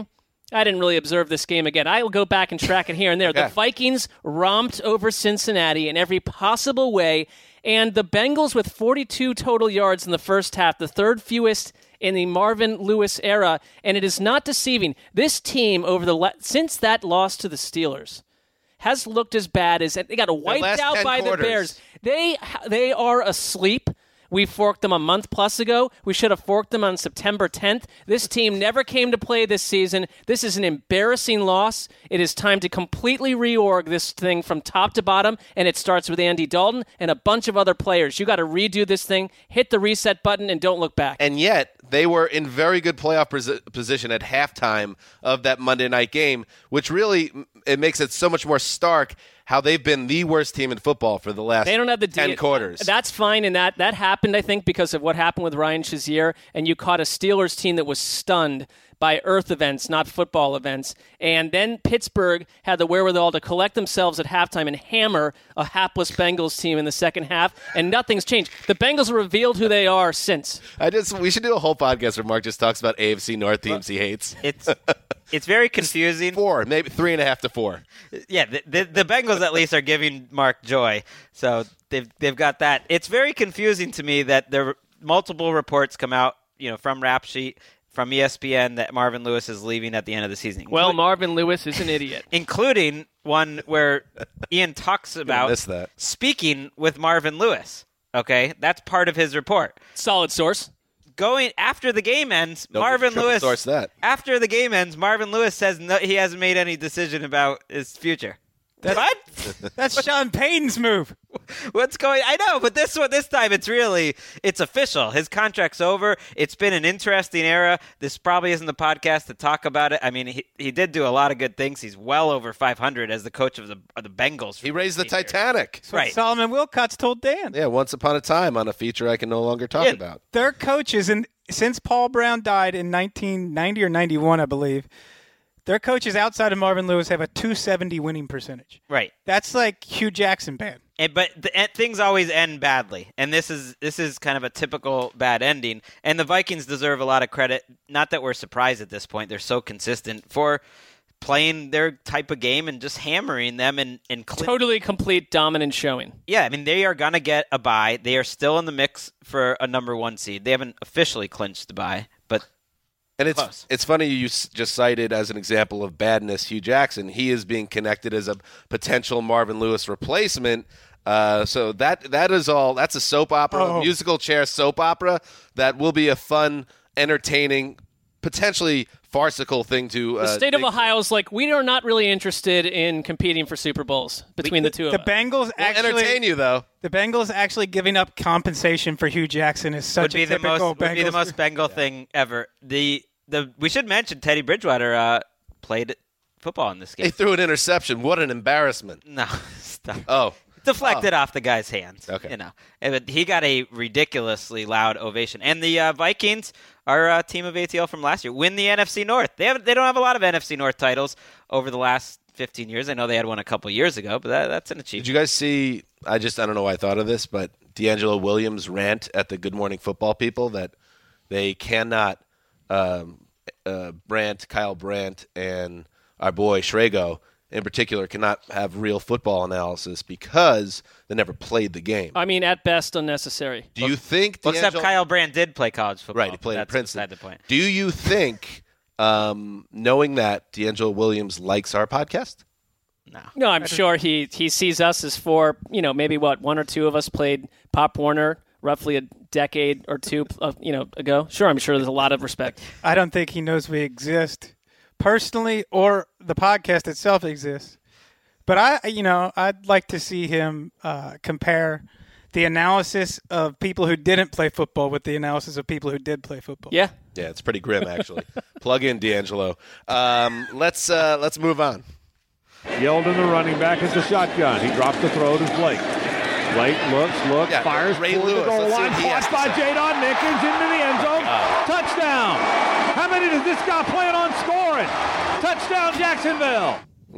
S4: I didn't really observe this game again. I will go back and track it here and there.
S2: Okay.
S4: The Vikings romped over Cincinnati in every possible way, and the Bengals with forty-two total yards in the first half, the third fewest in the Marvin Lewis era, and it is not deceiving. This team, over the la- since that loss to the Steelers, has looked as bad as they got wiped
S2: last
S4: out
S2: ten
S4: by
S2: quarters.
S4: the Bears. They they are asleep. We forked them a month plus ago. We should have forked them on September tenth. This team never came to play this season. This is an embarrassing loss. It is time to completely reorg this thing from top to bottom, and it starts with Andy Dalton and a bunch of other players. You got to redo this thing, hit the reset button, and don't look back.
S2: And yet, they were in very good playoff posi- position at halftime of that Monday night game, which really it makes it so much more stark how they've been the worst team in football for the last
S4: They don't have the
S2: ten
S4: D-
S2: quarters.
S4: That's fine, and that, that happened, I think, because of what happened with Ryan Shazier, and you caught a Steelers team that was stunned by earth events, not football events. And then Pittsburgh had the wherewithal to collect themselves at halftime and hammer a hapless Bengals team in the second half, and nothing's changed. The Bengals have revealed who they are since.
S2: I just we should do a whole podcast where Mark just talks about A F C North teams he hates.
S5: It's it's very confusing.
S2: Four, maybe three and a half to four.
S5: Yeah, the, the, the Bengals at least are giving Mark joy, so they've they've got that. It's very confusing to me that there multiple reports come out, you know, from Rap Sheet, from E S P N that Marvin Lewis is leaving at the end of the season.
S4: Well, Marvin Lewis is an idiot.
S5: Including one where Ian talks about
S2: miss that.
S5: speaking with Marvin Lewis. Okay, that's part of his report.
S4: Solid source.
S5: Going after the game ends,
S2: Don't
S5: Marvin
S2: triple
S5: Lewis.
S2: source that.
S5: After the game ends, Marvin Lewis says no, he hasn't made any decision about his future. What?
S3: That's Sean Payton's move.
S5: What's going? I know, but this one, this time, it's really, it's official. His contract's over. It's been an interesting era. This probably isn't the podcast to talk about it. I mean, he he did do a lot of good things. He's well over five hundred as the coach of the of the Bengals.
S2: He raised the Titanic.
S5: Right.
S3: Solomon Wilcots told Dan.
S2: Yeah, once upon a time on a feature I can no longer talk
S3: Yeah,
S2: about.
S3: Their coaches, and since Paul Brown died in nineteen ninety or ninety-one, I believe, their coaches outside of Marvin Lewis have a two seventy winning percentage.
S5: Right.
S3: That's like Hugh Jackson band.
S5: And, but the, and things always end badly, and this is this is kind of a typical bad ending. And the Vikings deserve a lot of credit. Not that we're surprised at this point; they're so consistent for playing their type of game and just hammering them and and cl-
S4: Totally complete dominant showing.
S5: Yeah, I mean they are gonna get a bye. They are still in the mix for a number one seed. They haven't officially clinched the bye, but.
S2: And it's
S5: Close.
S2: it's funny you s- just cited as an example of badness Hugh Jackson. He is being connected as a potential Marvin Lewis replacement. Uh, so that that is all. That's a soap opera,
S3: Oh.
S2: musical chair soap opera that will be a fun, entertaining, potentially farcical thing to. Uh,
S4: The state of
S2: dig-
S4: Ohio's like, we are not really interested in competing for Super Bowls between the two of
S3: The
S4: us.
S3: Bengals
S2: We'll
S3: actually
S2: entertain you though.
S3: The Bengals actually giving up compensation for Hugh Jackson is such
S5: would be
S3: a
S5: the
S3: typical
S5: most
S3: Bengals.
S5: would be the most Bengal thing ever. The the we should mention Teddy Bridgewater uh, played football in this game.
S2: He threw an interception. What an embarrassment!
S5: No, stop.
S2: Oh,
S5: Deflected off the guy's hands.
S2: Okay.
S5: You know, And- but he got a ridiculously loud ovation. And the uh, Vikings, our uh, team of A T L from last year, win the N F C North. They have they don't have a lot of N F C North titles over the last fifteen years. I know they had one a couple years ago, but that, that's an achievement.
S2: did you guys see? I just I don't know why I thought of this, but D'Angelo Williams' rant at the Good Morning Football people that they cannot um, uh, Brandt, Kyle Brandt, and our boy Schrago in particular cannot have real football analysis because they never played the game.
S4: I mean, at best, unnecessary.
S2: Do you think
S5: Well, except
S2: D'Angelo-
S5: Kyle Brandt did play college football.
S2: Right, he played
S5: That's
S2: at Princeton.
S5: beside the point.
S2: Do you think, um, knowing that D'Angelo Williams likes our podcast?
S5: No.
S4: No, I'm sure he, he sees us as four, you know, maybe what, one or two of us played Pop Warner roughly a decade or two uh, you know, ago. Sure, I'm sure there's a lot of respect.
S3: I don't think he knows we exist personally or the podcast itself exists. But I, you know, I'd like to see him uh, compare the analysis of people who didn't play football with the analysis of people who did play football.
S4: Yeah.
S2: Yeah, it's pretty grim, actually. Plug in D'Angelo. Um, let's uh, let's move on.
S6: Yeldon, the running back, is the shotgun. He drops the throw to Blake. Blake looks, looks,
S2: Yeah,
S6: fires
S2: Ray
S6: toward
S2: Lewis.
S6: the goal
S2: Let's see
S6: line.
S2: what he has
S6: Caught
S2: to
S6: by
S2: say.
S6: Jadon Mickens into the end zone. Touchdown. How many does this guy plan on scoring? Touchdown, Jacksonville.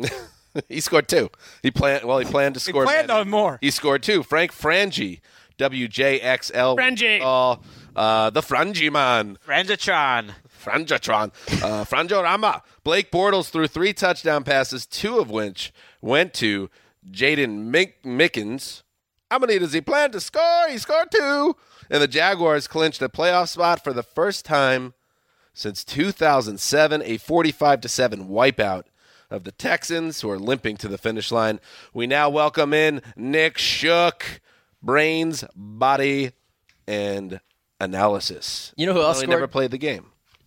S2: He scored two. He planned. Well, he planned to
S3: He
S2: score.
S3: planned on more.
S2: He scored two. Frank Frangie, W J X L.
S4: Frangie.
S2: Uh, uh, the Frangie man.
S5: Ranjatron.
S2: Franjatron. Uh, Franjorama. Blake Bortles threw three touchdown passes, two of which went to Jaden Mik- Mickens. How many does he plan to score? He scored two. And the Jaguars clinched a playoff spot for the first time since two thousand seven, a forty-five to seven wipeout of the Texans, who are limping to the finish line. We now welcome in Nick Shook, brains, body, and analysis.
S11: You know who else
S2: He
S11: scored?
S2: never played the game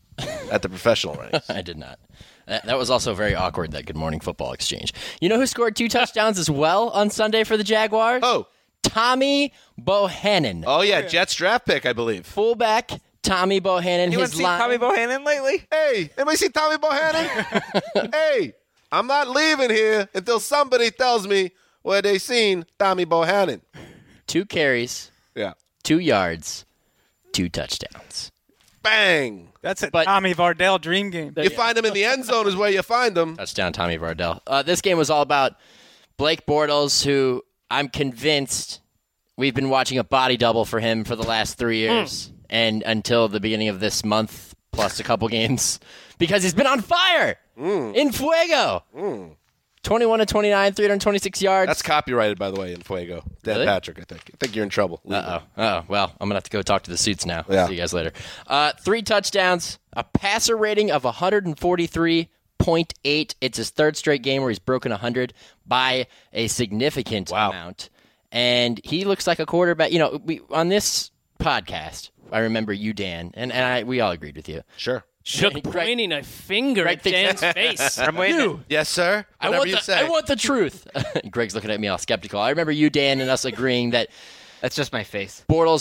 S2: at the professional ranks.
S11: I did not. That that was also very awkward, that Good Morning Football exchange. You know who scored two touchdowns as well on Sunday for the Jaguars?
S2: Oh.
S11: Tommy Bohannon.
S2: Oh, yeah, Jets draft pick, I believe.
S11: Fullback Tommy Bohannon.
S5: Anyone
S11: his
S5: seen
S11: line...
S5: Tommy Bohannon lately?
S2: Hey, anybody see Tommy Bohannon? Hey, I'm not leaving here until somebody tells me where they seen Tommy Bohannon.
S11: Two carries,
S2: Yeah.
S11: two yards, two touchdowns.
S2: Bang.
S3: That's a
S11: But-
S3: Tommy Vardell dream game.
S2: You find him in the end zone is where you find him.
S11: Touchdown, Tommy Vardell. Uh, this game was all about Blake Bortles, who I'm convinced we've been watching a body double for him for the last three years and until the beginning of this month, plus a couple games, because he's been on fire in Fuego. twenty-one to twenty-nine, three hundred twenty-six yards.
S2: That's copyrighted, by the way, in Fuego. Dan
S11: Really?
S2: Patrick, I think. I think you're in trouble.
S11: Uh-oh. Oh, well, I'm going to have to go talk to the suits now.
S2: Yeah.
S11: See you guys later. Uh, three touchdowns, a passer rating of one forty-three point eight. It's his third straight game where he's broken one hundred by a significant
S2: Wow.
S11: amount. And he looks like a quarterback. You know, we on this podcast, I remember you, Dan, and, and I, we all agreed with you.
S2: Sure.
S4: Shook
S11: Greg-
S4: pointing a finger
S11: Greg
S4: at
S11: thinks-
S4: Dan's face.
S5: I'm waiting.
S11: You.
S2: Yes, sir.
S11: I
S2: Whatever
S11: want,
S2: you
S11: the,
S2: say.
S11: I want the truth. Greg's looking at me all skeptical. I remember you, Dan, and us agreeing that
S5: That's just my face.
S11: Bortles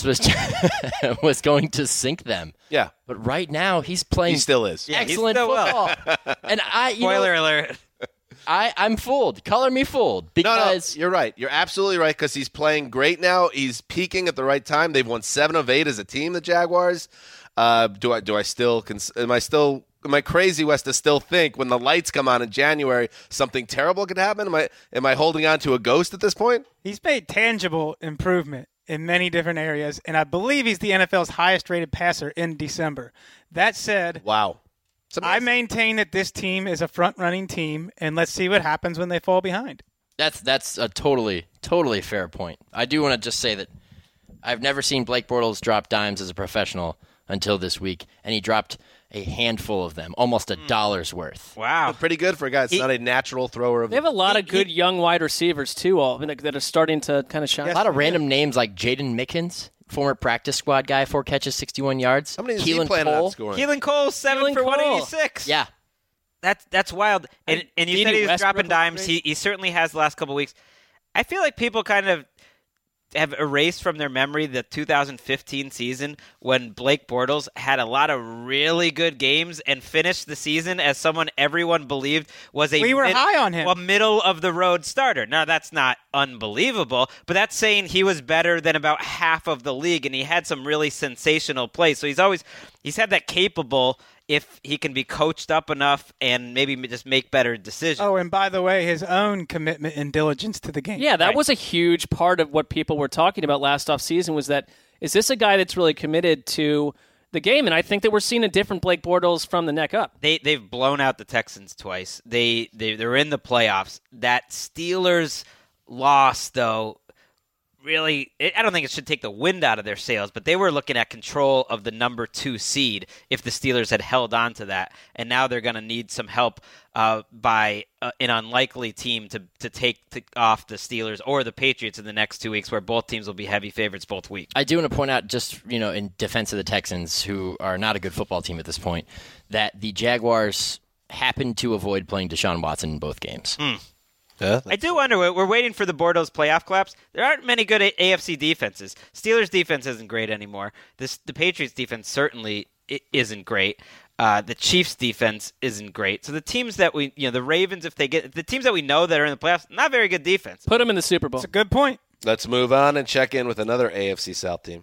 S11: was was going to sink them.
S2: Yeah.
S11: But right now, he's playing
S2: He still is.
S5: Yeah, he's
S11: excellent
S5: still well.
S11: football. And I, you
S5: Spoiler
S11: know,
S5: alert.
S11: I, I'm fooled. Color me fooled.
S2: No, no,
S11: Because
S2: you're right. You're absolutely right because he's playing great now. He's peaking at the right time. They've won seven of eight as a team, the Jaguars. Uh, do I do I still cons- am I still am I crazy, Wes, to still think when the lights come on in January something terrible could happen? Am I am I holding on to a ghost at this point?
S3: He's made tangible improvement in many different areas, and I believe he's the N F L's highest-rated passer in December. That said,
S2: Wow. It's
S3: I
S2: amazing.
S3: maintain that this team is a front-running team, and let's see what happens when they fall behind.
S11: that's that's a totally, totally fair point. I do want to just say that I've never seen Blake Bortles drop dimes as a professional until this week, and he dropped a handful of them, almost a dollar's worth.
S5: Wow.
S2: pretty good for a guy that's
S5: He-
S2: not a natural thrower of
S4: They have a lot of good young wide receivers too, all that are starting to kind of shine.
S11: A lot of random names like Jaden Mickens, former practice squad guy, four catches, sixty-one yards.
S2: How many is
S11: Keelan
S2: he planning
S11: Cole.
S2: on scoring?
S5: Keelan Cole, seven
S4: Keelan
S5: for
S4: Cole.
S5: one eighty-six.
S11: Yeah.
S5: That's that's wild. And and you
S4: Dede
S5: said he was
S4: Westbrook
S5: dropping
S4: was
S5: dimes.
S4: great.
S5: He he certainly has the last couple of weeks. I feel like people kind of have erased from their memory the two thousand fifteen season when Blake Bortles had a lot of really good games and finished the season as someone everyone believed was a
S3: We were
S5: mid-
S3: high on him.
S5: a middle of the road starter. Now that's not unbelievable, but that's saying he was better than about half of the league, and he had some really sensational plays. So he's always he's had that capable if he can be coached up enough and maybe just make better decisions.
S3: Oh, and by the way, his own commitment and diligence to the game.
S4: Yeah, that
S5: Right.
S4: was a huge part of what people were talking about last offseason was that, is this a guy that's really committed to the game? And I think that we're seeing a different Blake Bortles from the neck up.
S5: They they've blown out the Texans twice. They they they're in the playoffs. That Steelers loss though, really, it, I don't think it should take the wind out of their sails. But they were looking at control of the number two seed if the Steelers had held on to that, and now they're going to need some help uh, by uh, an unlikely team to to take to, off the Steelers or the Patriots in the next two weeks, where both teams will be heavy favorites both weeks.
S11: I do want to point out, just you know, in defense of the Texans, who are not a good football team at this point, that the Jaguars happened to avoid playing Deshaun Watson in both games.
S2: Yeah,
S5: I do wonder. We're we're waiting for the Bortles playoff collapse. There aren't many good A F C defenses. Steelers defense isn't great anymore. This the Patriots defense certainly i- isn't great. Uh, the Chiefs defense isn't great. So the teams that we, you know, the Ravens, if they get the teams that we know that are in the playoffs, not very good defense.
S4: Put him in the Super Bowl.
S3: That's a good point.
S2: Let's move on and check in with another A F C South team.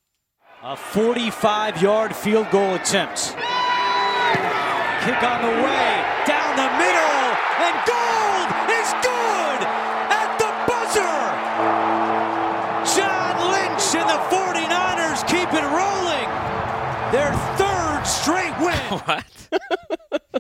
S9: A forty-five-yard field goal attempt. Kick on the way, down the middle, and gold is good at the buzzer. John Lynch and the forty-niners keep it rolling. Their third straight win.
S5: What?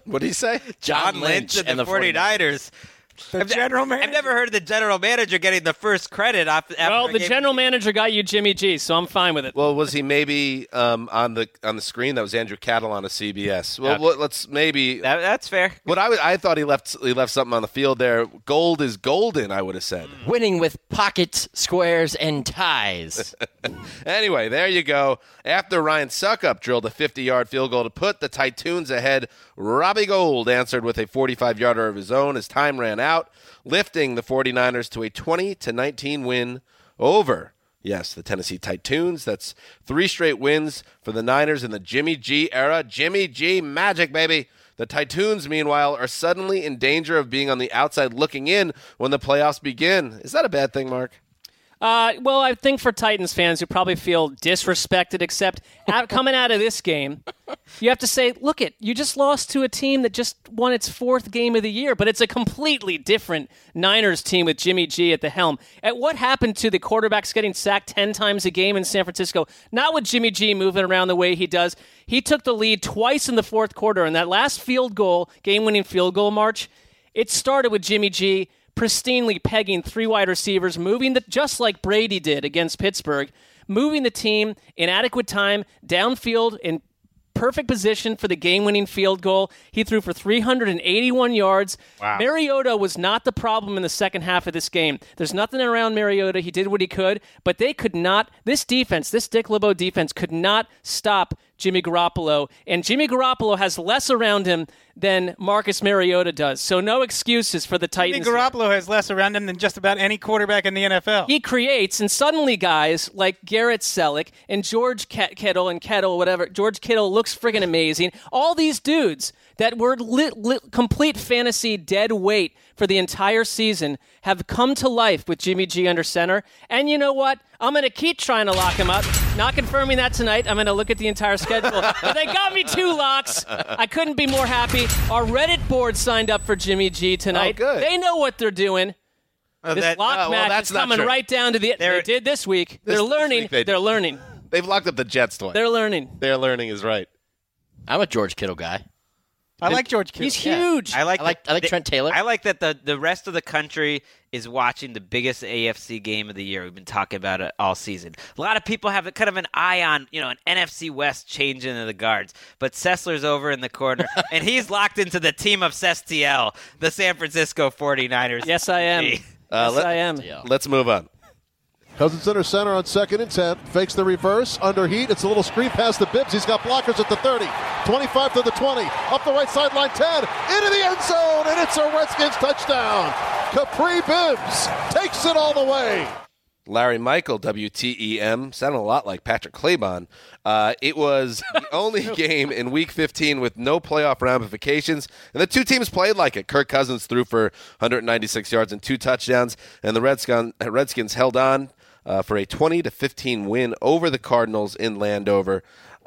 S2: What did he say?
S5: John, John Lynch, Lynch and, and the, the 49ers.
S3: The I've, general manager.
S5: I've never heard of the general manager getting the first credit. After, after
S4: well, the general manager got you Jimmy G, so I'm fine with it.
S2: Well, was he maybe um, on the on the screen? That was Andrew Cattle on a C B S. Well, okay. let's maybe.
S5: That, that's fair.
S2: What I would, I thought he left he left something on the field there. Gold is golden, I would have said.
S11: Winning with pockets, squares, and ties.
S2: Anyway, there you go. After Ryan Suckup drilled a fifty-yard field goal to put the Titans ahead, Robbie Gould answered with a forty-five-yarder of his own as time ran out, lifting the 49ers to a twenty to nineteen win over, yes, the Tennessee Titans. That's three straight wins for the Niners in the Jimmy G era. Jimmy G magic, baby. The Titans, meanwhile, are suddenly in danger of being on the outside looking in when the playoffs begin. Is that a bad thing, Mark?
S4: Uh, well, I think for Titans fans who probably feel disrespected, except out, coming out of this game, you have to say, look, it, you just lost to a team that just won its fourth game of the year, but it's a completely different Niners team with Jimmy G at the helm. At what happened to the quarterbacks getting sacked ten times a game in San Francisco? Not with Jimmy G moving around the way he does. He took the lead twice in the fourth quarter, and that last field goal, game-winning field goal march, it started with Jimmy G pristinely pegging three wide receivers, moving the, just like Brady did against Pittsburgh, moving the team in adequate time, downfield, in perfect position for the game-winning field goal. He threw for three hundred eighty-one yards. Wow. Mariota was not the problem in the second half of this game. There's nothing around Mariota. He did what he could, but they could not, this defense, this Dick LeBeau defense could not stop Jimmy Garoppolo, and Jimmy Garoppolo has less around him than Marcus Mariota does. So no excuses for the Titans.
S3: Jimmy Garoppolo has less around him than just about any quarterback in the N F L.
S4: He creates, and suddenly guys like Garrett Selleck and George Kittle and Kittle, whatever, George Kittle looks friggin' amazing. All these dudes that were lit, lit, complete fantasy dead weight for the entire season have come to life with Jimmy G under center. And you know what? I'm going to keep trying to lock him up. Not confirming that tonight. I'm going to look at the entire schedule. But they got me two locks. I couldn't be more happy. Our Reddit board signed up for Jimmy G tonight.
S2: Oh, good.
S4: They know what they're doing.
S5: Oh,
S4: this
S5: that,
S4: lock
S2: uh, well,
S4: match
S2: that's
S4: is
S2: not
S4: coming
S2: true.
S4: right down to the...
S5: They're,
S4: they did this week.
S2: This,
S4: they're learning.
S2: Week they
S4: they're learning.
S2: They've locked up the Jets twice.
S4: They're learning.
S2: They're learning is right.
S11: I'm a George Kittle guy.
S3: I like George Kittle.
S4: He's huge.
S5: I like
S11: I like,
S5: the,
S11: I like Trent Taylor.
S5: I like that the, the rest of the country is watching the biggest A F C game of the year. We've been talking about it all season. A lot of people have kind of an eye on, you know, an N F C West changing of the guards. But Sessler's over in the corner, and he's locked into the team of Sestiel, the San Francisco 49ers.
S4: Yes, I am.
S2: Uh,
S4: yes,
S2: let,
S4: I am.
S2: Let's move on.
S12: Cousins under center on second and ten. Fakes the reverse. Under heat. It's a little screen past the Bibbs. He's got blockers at the thirty. twenty-five to the twenty. Up the right sideline. ten. Into the end zone. And it's a Redskins touchdown. Capri Bibbs takes it all the way.
S2: Larry Michael, W T E M, sounded a lot like Patrick Claybon. Uh, it was the only game in Week fifteen with no playoff ramifications, and the two teams played like it. Kirk Cousins threw for one hundred ninety-six yards and two touchdowns, and the Redskins, Redskins held on uh, for a twenty to fifteen win over the Cardinals in Landover.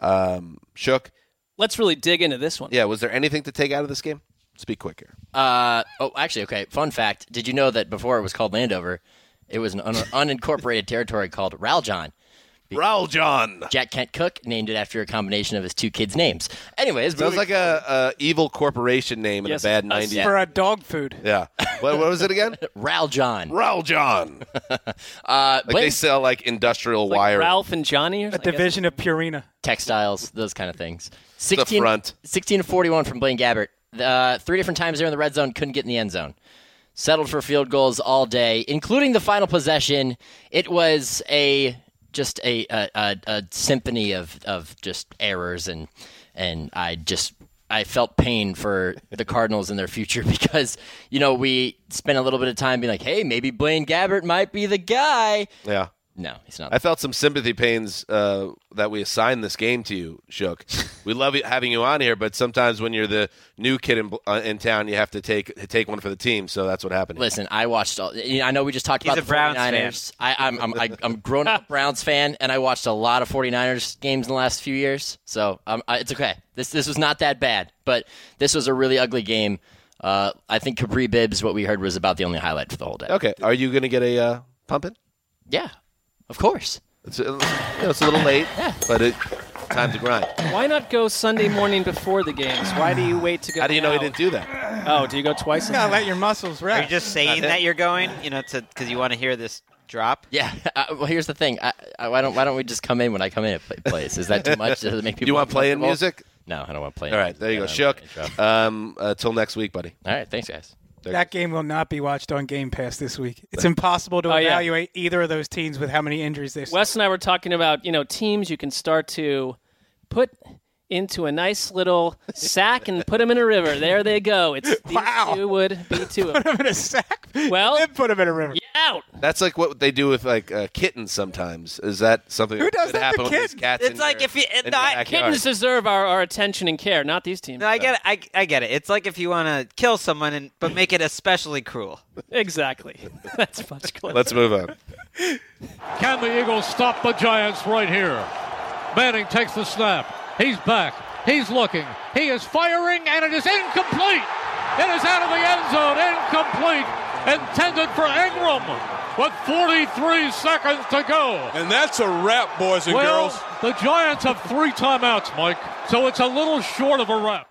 S2: Um, Shook?
S4: Let's really dig into this one.
S2: Yeah, was there anything to take out of this game? Speak quick here.
S11: Uh, oh, actually, okay, fun fact. Did you know that before it was called Landover, it was an un- unincorporated territory called Raljon?
S2: Raljon.
S11: Jack Kent Cook named it after a combination of his two kids' names. Anyways,
S2: Sounds
S11: moving-
S2: like a, a evil corporation name in
S4: Yes,
S2: a bad
S4: it does.
S2: nineties.
S3: For a dog food.
S2: Yeah. What, what was it again?
S11: Raljon.
S2: Raljon.
S11: Uh,
S2: Like they sell like industrial
S4: Like
S2: wire.
S4: Ralph and Johnny or
S3: A
S4: something?
S3: division of Purina.
S11: textiles, those kind of things.
S2: The front.
S11: sixteen to forty-one from Blaine Gabbert. Uh, three different times there in the red zone, couldn't get in the end zone. Settled for field goals all day, including the final possession. It was a just a a, a, a symphony of, of just errors, and and I just I felt pain for the Cardinals and their future because, you know, we spent a little bit of time being like, hey, maybe Blaine Gabbert might be the guy.
S2: Yeah.
S11: No, he's not.
S2: I felt some sympathy pains uh, that we assigned this game to you, Shook. We love you, having you on here, but sometimes when you're the new kid in, uh, in town, you have to take take one for the team. So that's what happened.
S11: Listen, I watched all. You know, I know we just talked
S5: He's
S11: about
S5: a
S11: the
S5: Browns
S11: 49ers. I, I'm I'm I, I'm grown up Browns fan, and I watched a lot of 49ers games in the last few years. So um, I, it's okay. This this was not that bad, but this was a really ugly game. Uh, I think Capri Bibbs, what we heard, was about the only highlight for the whole day.
S2: Okay, are you going to get a uh, pump in?
S11: Yeah, of course.
S2: It's a, you know, it's a little late,
S11: Yeah.
S2: but it Time to grind.
S4: Why not go Sunday morning before the games? Why do you wait to go?
S2: How do you know
S4: now?
S2: he didn't do that?
S4: Oh, do you go twice?
S3: You gotta let your muscles rest.
S5: Are you just saying that you're going, you know, to because you want to hear this drop?
S11: Yeah. Uh, well, here's the thing. I, I, why don't Why don't we just come in when I come in at play, plays? Is that too much? Does it make people?
S2: Do you want playing music?
S11: No, I don't want playing.
S2: All right, there you go. Shook. Um, uh, till next week, buddy.
S11: All right, thanks, guys.
S3: That game will not be watched on Game Pass this week. It's impossible to
S4: Oh, yeah.
S3: evaluate either of those teams with how many injuries they.
S4: Wes and I were talking about, you know, teams you can start to put into a nice little sack and put them in a river. There they go. It's
S3: Wow.
S4: These two would be two of
S3: Put
S4: them.
S3: them in a sack.
S4: Well,
S3: then put them in a river.
S4: Get out.
S2: That's like what they do with like uh, kittens sometimes. Is that something
S3: Who
S2: that
S3: does
S2: could
S3: that to
S2: happen with these
S3: kittens?
S2: cats?
S5: It's
S2: in
S5: like
S2: your-
S5: if you
S2: in your
S5: no, I-
S2: backyard?
S4: Kittens deserve our, our attention and care, not these teams.
S5: No, I get it. I, I get it. It's like if you want to kill someone, and but make it especially cruel.
S4: Exactly. That's much closer.
S2: Let's move on.
S8: Can the Eagles stop the Giants right here? Manning takes the snap. He's back. He's looking. He is firing, and it is incomplete. It is out of the end zone. Incomplete. Intended for Ingram with forty-three seconds to go.
S10: And that's a wrap, boys and
S8: well,
S10: girls.
S8: the Giants have three timeouts, Mike, so it's a little short of a wrap.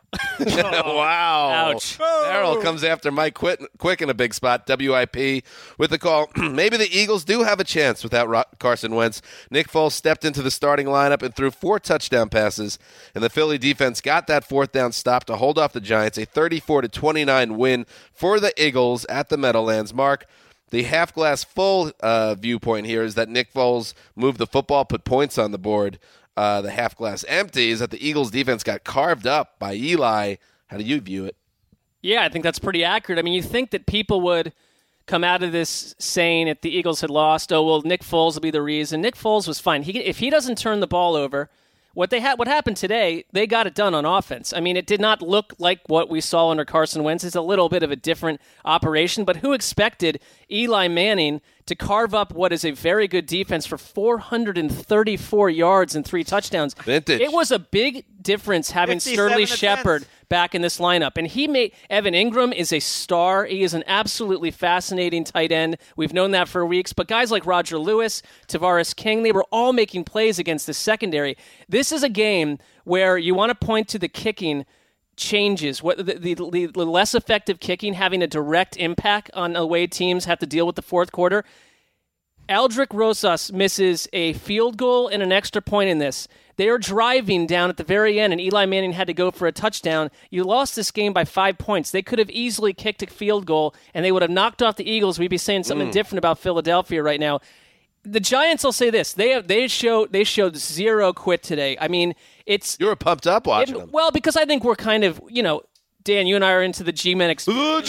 S2: Wow.
S4: Ouch.
S2: Darryl comes after Mike Quick, Quick in a big spot. W I P with the call. Maybe the Eagles do have a chance without Ro- Carson Wentz. Nick Foles stepped into the starting lineup and threw four touchdown passes, and the Philly defense got that fourth down stop to hold off the Giants. A thirty-four to twenty-nine win for the Eagles at the Meadowlands. Mark, the half-glass full uh, viewpoint here is that Nick Foles moved the football, put points on the board. Uh, the half glass empty is that the Eagles defense got carved up by Eli. How do you view it?
S4: Yeah, I think that's pretty accurate. I mean, you think that people would come out of this saying if the Eagles had lost, oh, well, Nick Foles will be the reason. Nick Foles was fine. He, if he doesn't turn the ball over, what they had, what happened today, they got it done on offense. I mean, it did not look like what we saw under Carson Wentz. It's a little bit of a different operation, but who expected Eli Manning to carve up what is a very good defense for four hundred thirty-four yards and three touchdowns?
S2: Vintage.
S4: It was a big difference having Sterling
S5: attempts.
S4: Shepard back in this lineup. And he made Evan Ingram is a star. He is an absolutely fascinating tight end. We've known that for weeks. But guys like Roger Lewis, Tavares King, they were all making plays against the secondary. This is a game where you want to point to the kicking changes. What the, the, the less effective kicking having a direct impact on the way teams have to deal with the fourth quarter. Aldrick Rosas misses a field goal and an extra point in this. They are driving down at the very end, and Eli Manning had to go for a touchdown. You lost this game by five points. They could have easily kicked a field goal, and they would have knocked off the Eagles. We'd be saying something mm. different about Philadelphia right now. The Giants will say this: they have, they showed they showed zero quit today. I mean, it's
S2: you were pumped up watching
S4: it,
S2: them.
S4: Well, because I think we're kind of you know. Dan, you and I are into the G-Men experience.
S2: The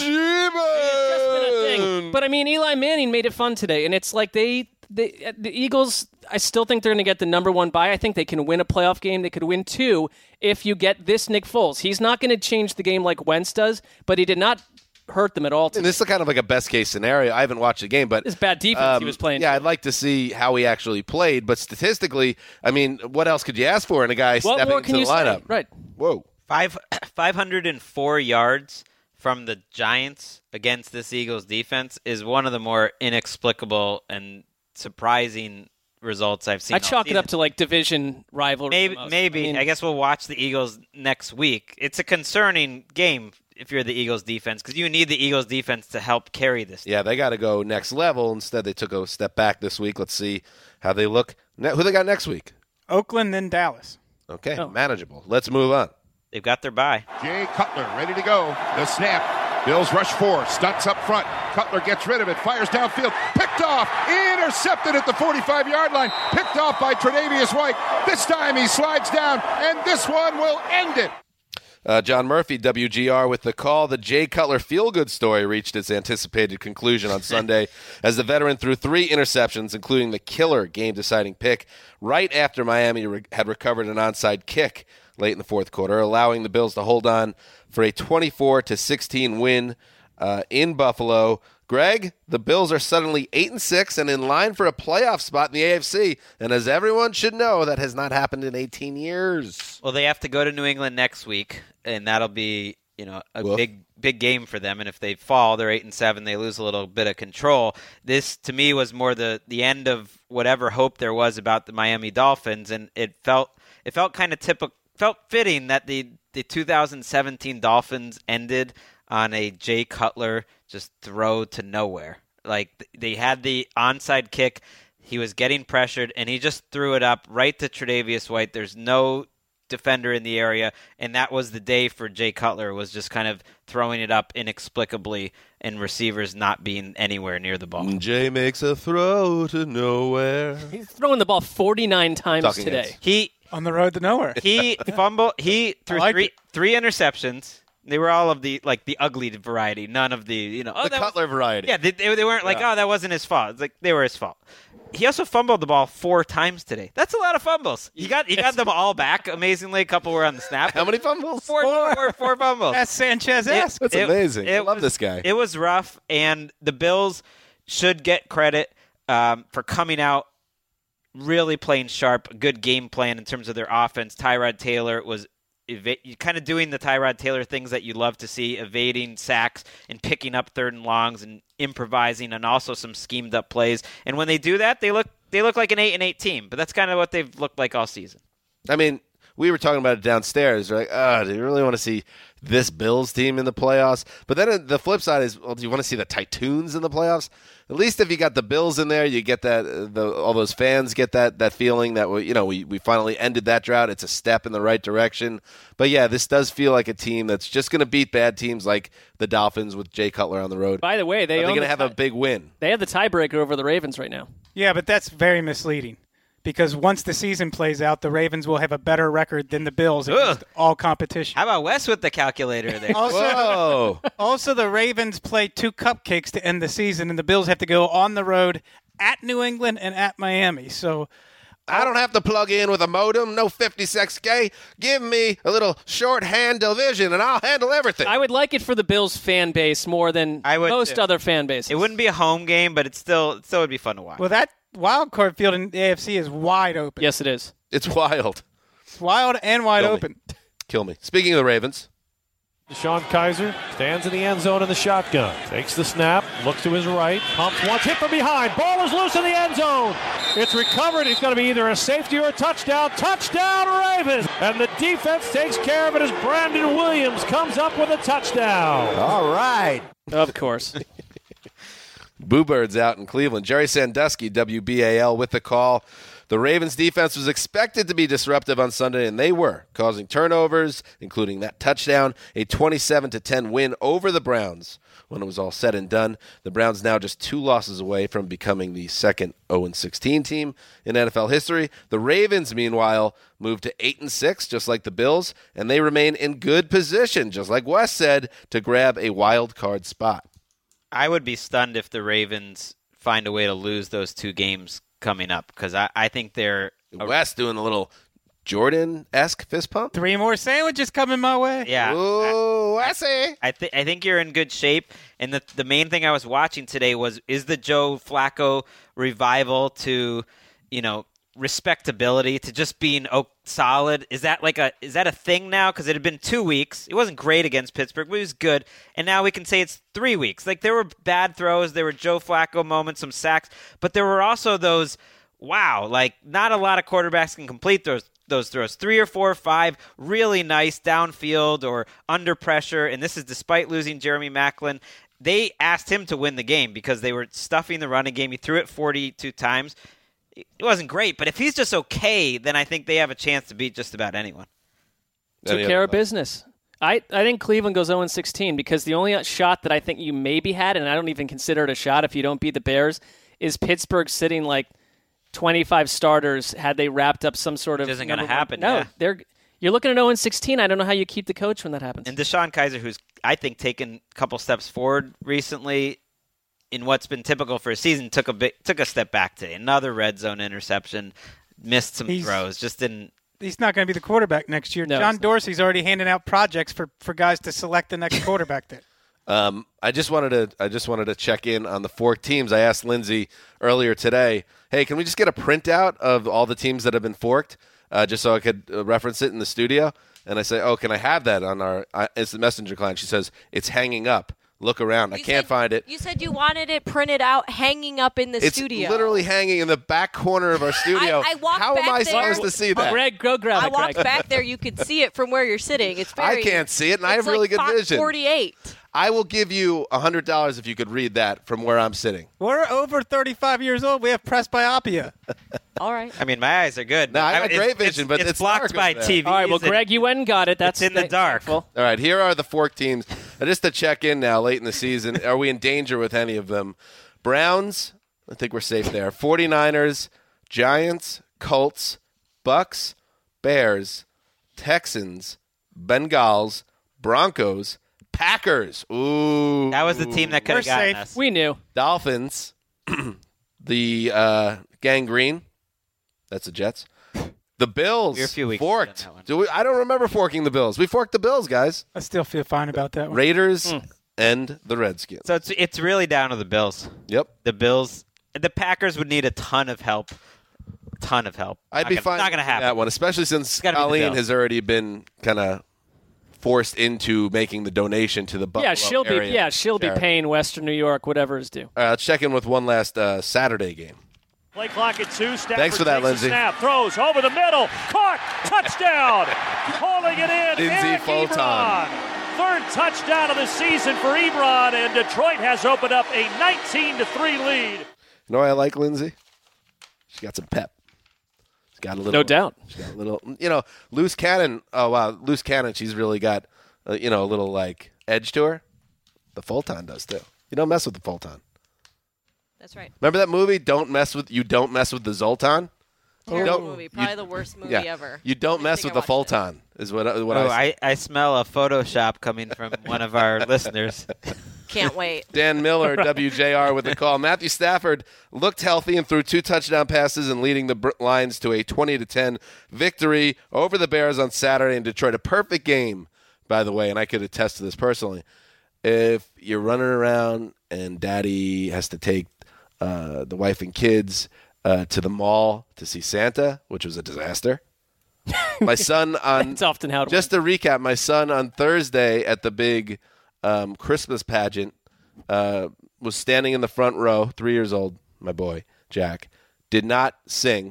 S2: G-Men!
S4: But, I mean, Eli Manning made it fun today, and it's like they, they the Eagles, I still think they're going to get the number one bye. I think they can win a playoff game. They could win two if you get this Nick Foles. He's not going to change the game like Wentz does, but he did not hurt them at all today.
S2: And this is kind of like a best-case scenario. I haven't watched the game, but
S4: it's bad defense
S2: um,
S4: he was playing.
S2: Yeah, I'd like to see how he actually played, but statistically, I mean, what else could you ask for in a guy
S4: what
S2: stepping
S4: more
S2: into
S4: can
S2: the
S4: you
S2: lineup?
S4: Say? Right.
S2: Whoa.
S5: Five, five hundred four yards from the Giants against this Eagles defense is one of the more inexplicable and surprising results I've seen.
S4: I chalk it up to like division rivalry.
S5: Maybe,
S4: almost.
S5: maybe.
S4: I, mean,
S5: I guess we'll watch the Eagles next week. It's a concerning game if you're the Eagles defense because you need the Eagles defense to help carry this.
S2: Yeah, they got to go next level. Instead, they took a step back this week. Let's see how they look. Who they got next week?
S3: Oakland, then Dallas.
S2: Okay,
S4: oh.
S2: manageable. Let's move on.
S5: They've got their bye.
S13: Jay Cutler ready to go. The snap. Bills rush four. Stunts up front. Cutler gets rid of it. Fires downfield. Picked off. Intercepted at the forty-five-yard line. Picked off by Tre'Davious White. This time he slides down, and this one will end it.
S2: Uh, John Murphy, W G R, with the call. The Jay Cutler feel-good story reached its anticipated conclusion on Sunday as the veteran threw three interceptions, including the killer game-deciding pick right after Miami re- had recovered an onside kick late in the fourth quarter, allowing the Bills to hold on for a twenty-four to sixteen win uh, in Buffalo. Greg, the Bills are suddenly eight and six and in line for a playoff spot in the A F C. And as everyone should know, that has not happened in eighteen years.
S5: Well, they have to go to New England next week, and that'll be you know a
S2: Woof.
S5: big big game for them. And if they fall, they're eight and seven. They lose a little bit of control. This to me was more the the end of whatever hope there was about the Miami Dolphins, and it felt. it felt kind of typical, felt fitting that the, the two thousand seventeen Dolphins ended on a Jay Cutler just throw to nowhere. Like, they had the onside kick. He was getting pressured, and he just threw it up right to Tre'Davious White. There's no defender in the area, and that was the day for Jay Cutler, was just kind of throwing it up inexplicably and receivers not being anywhere near the ball.
S2: Jay makes a throw to nowhere.
S4: He's throwing the ball forty-nine times
S2: Talking
S4: today.
S2: heads.
S5: He
S3: On the road to nowhere.
S5: he fumbled. He threw
S3: like
S5: three
S3: it.
S5: three interceptions. They were all of the like the ugly variety, none of the you know oh,
S2: The
S5: that was-
S2: Cutler variety.
S5: Yeah, they, they, they weren't like
S2: Yeah.
S5: oh that wasn't his fault. It's like they were his fault. He also fumbled the ball four times today. That's a lot of fumbles. He got he got them all back. Amazingly, a couple were on the snap.
S2: How many fumbles?
S5: Four, four, four fumbles.
S3: That's Sanchez-esque.
S2: That's
S5: It-
S2: amazing. I
S5: it
S2: love
S5: was-
S2: this guy.
S5: It was rough, and the Bills should get credit um, for coming out really playing sharp, a good game plan in terms of their offense. Tyrod Taylor was eva- kind of doing the Tyrod Taylor things that you love to see, evading sacks and picking up third and longs and improvising, and also some schemed up plays. And when they do that, they look they look like an eight and eight team. But that's kind of what they've looked like all season.
S2: I mean, we were talking about it downstairs. We're like, oh, do you really want to see this Bills team in the playoffs? But then the flip side is, well, do you want to see the Titans in the playoffs? At least if you got the Bills in there, you get that. Uh, the, all those fans get that that feeling that we, you know, we we finally ended that drought. It's a step in the right direction. But yeah, this does feel like a team that's just going to beat bad teams like the Dolphins with Jay Cutler on the road.
S4: By the way, they
S2: Are they
S4: own
S2: going to
S4: the
S2: have
S4: ti-
S2: a big win?
S4: They have the tiebreaker over the Ravens right now.
S3: Yeah, but that's very misleading because once the season plays out, the Ravens will have a better record than the Bills against all competition.
S5: How about Wes with the calculator there?
S3: Also,
S2: Whoa!
S3: also, the Ravens play two cupcakes to end the season, and the Bills have to go on the road at New England and at Miami. So
S2: I don't have to plug in with a modem. No fifty-six K. Give me a little shorthand division, and I'll handle everything.
S4: I would like it for the Bills fan base more than
S5: I would
S4: most
S5: too.
S4: other fan bases.
S5: It wouldn't be a home game, but it still it still would be fun to watch.
S3: Well, that wild card field in the A F C is wide open.
S4: Yes, it is.
S2: It's wild.
S3: It's wild and wide
S2: Kill me.
S3: open.
S2: Kill me. Speaking of the Ravens,
S6: Deshaun Kaiser stands in the end zone in the shotgun. Takes the snap, looks to his right, pumps once, hit from behind. Ball is loose in the end zone. It's recovered. It's going to be either a safety or a touchdown. Touchdown, Ravens! And the defense takes care of it as Brandon Williams comes up with a touchdown.
S12: All right.
S4: Of course.
S2: Boo Birds out in Cleveland. Jerry Sandusky, W B A L, with the call. The Ravens defense was expected to be disruptive on Sunday, and they were, causing turnovers, including that touchdown, a twenty-seven to ten win over the Browns. When it was all said and done, the Browns now just two losses away from becoming the second oh and sixteen team in N F L history. The Ravens, meanwhile, moved to eight and six, just like the Bills, and they remain in good position, just like Wes said, to grab a wild card spot.
S5: I would be stunned if the Ravens find a way to lose those two games coming up, because I, I think they're
S2: Wes doing a little Jordan-esque fist pump.
S3: Three more sandwiches coming my way.
S5: yeah.
S2: Ooh, I see.
S5: I think I think you're in good shape, and the the main thing I was watching today was is the Joe Flacco revival to, you know, respectability, to just being oh, solid. Is that like a is that a thing now? Because it had been two weeks. It wasn't great against Pittsburgh, but it was good, and now we can say it's three weeks. Like, there were bad throws, there were Joe Flacco moments, some sacks, but there were also those wow, like not a lot of quarterbacks can complete those. Those throws, three or four or five, really nice downfield or under pressure, and this is despite losing Jeremy Maclin. They asked him to win the game because they were stuffing the running game. He threw it forty-two times. It wasn't great, but if he's just okay, then I think they have a chance to beat just about anyone.
S4: Took care of business. I, I think Cleveland goes oh and sixteen because the only shot that I think you maybe had, and I don't even consider it a shot if you don't beat the Bears, is Pittsburgh sitting like twenty-five starters had they wrapped up some sort of...
S5: Which isn't going to
S4: number one-
S5: happen.
S4: No,
S5: yeah.
S4: they're you're looking at oh and sixteen. I don't know how you keep the coach when that happens.
S5: And Deshaun Kaiser, who's, I think, taken a couple steps forward recently in what's been typical for a season, took a bit, took a step back today. Another red zone interception, missed some
S3: He's-
S5: throws, just didn't...
S3: He's not going to be the quarterback next year.
S4: No,
S3: John
S4: it's not.
S3: Dorsey's already handing out projects for, for guys to select the next quarterback there.
S2: Um, I just wanted to I just wanted to check in on the four teams. I asked Lindsay earlier today, hey, can we just get a printout of all the teams that have been forked, uh, just so I could uh, reference it in the studio? And I say, oh, can I have that on our uh, instant messenger client? She says, it's hanging up. look around. I
S14: You
S2: can't
S14: said-
S2: find it.
S14: You said you wanted it printed out, hanging up in the
S2: It's
S14: studio.
S2: literally hanging in the back corner of our studio.
S14: I walked
S2: How am
S14: back
S2: I
S14: there-
S2: supposed to see that?
S4: Greg, go grab
S14: I
S4: it,
S14: walked
S4: Greg.
S14: back there. You could see it from where you're sitting. It's very.
S2: I can't see it, and I
S14: it's
S2: have really
S14: like
S2: good
S14: Fox
S2: vision.
S14: forty-eight.
S2: I will give you one hundred dollars if you could read that from where I'm sitting.
S3: We're over thirty-five years old. We have presbyopia.
S14: All right.
S5: I mean, my eyes are good.
S2: No, I got
S5: mean,
S2: great
S5: it's-
S2: vision,
S5: it's,
S2: but
S5: it's,
S2: it's
S5: blocked
S2: dark
S5: by
S2: over there.
S5: T V.
S4: All right, well, Greg, you went and got it. That's
S5: It's in the
S4: th-
S5: dark.
S4: thankful.
S2: All right, here are the Fork teams. Uh, Just to check in now, late in the season, are we in danger with any of them? Browns, I think we're safe there. 49ers, Giants, Colts, Bucks, Bears, Texans, Bengals, Broncos, Packers. Ooh.
S5: That was the team that could
S3: We're
S5: have gotten
S3: safe.
S5: us.
S4: We knew.
S2: Dolphins, the uh, Gangrene. That's the Jets. The Bills
S5: We're a few weeks
S2: forked.
S5: on that one.
S2: Do we, I don't remember forking the Bills. We forked the Bills, guys.
S3: I still feel fine about that one.
S2: Raiders and the Redskins.
S5: So it's it's really down to the Bills.
S2: Yep.
S5: The Bills, the Packers would need a ton of help. Ton of help.
S2: I'd
S5: Not
S2: be
S5: gonna,
S2: fine
S5: Not going to
S2: with
S5: happen.
S2: that one, especially since
S5: gotta be the
S2: Colleen
S5: Bills.
S2: has already been kind of forced into making the donation to the Buffalo
S4: Yeah, she'll be.
S2: area
S4: Yeah, she'll be
S2: charity.
S4: paying Western New York whatever is due.
S2: All right, let's check in with one last uh, Saturday game.
S15: Play clock at two. Stafford
S2: Thanks for that,
S15: takes the
S2: Lindsay.
S15: Snap, throws over the middle. Caught. Touchdown. Holding it in.
S2: Lindsay
S15: Eric
S2: Fulton.
S15: Ebron. Third touchdown of the season for Ebron, and Detroit has opened up a nineteen to three lead.
S2: You know why I like Lindsay? She got some pep. She's got a little.
S4: No doubt.
S2: She's got a little. You know, loose cannon. Oh wow, loose cannon. She's really got, uh, you know, a little like edge to her. The Fulton does too. You don't mess with the Fulton.
S14: That's right.
S2: Remember that movie? Don't mess with. You don't mess with the Zoltan.
S14: Terrible
S2: Don't-
S14: movie. Probably
S2: you-
S14: the worst movie
S2: Yeah.
S14: ever.
S2: You don't
S14: I
S2: mess
S14: think
S2: with
S14: I
S2: the
S14: watched it.
S2: Fulton. Is what what
S5: Oh,
S2: I.
S5: I, I smell a Photoshop coming from one of our listeners.
S14: Can't wait.
S2: Dan Miller, W J R, with the call. Matthew Stafford looked healthy and threw two touchdown passes and leading the Br- Lions to a twenty to ten victory over the Bears on Saturday in Detroit. A perfect game, by the way, and I could attest to this personally. If you're running around and Daddy has to take uh, the wife and kids uh, to the mall to see Santa, which was a disaster. My son on
S4: It's often how it
S2: just to recap, my son on Thursday at the big um, Christmas pageant uh, was standing in the front row, three years old, my boy, Jack, did not sing.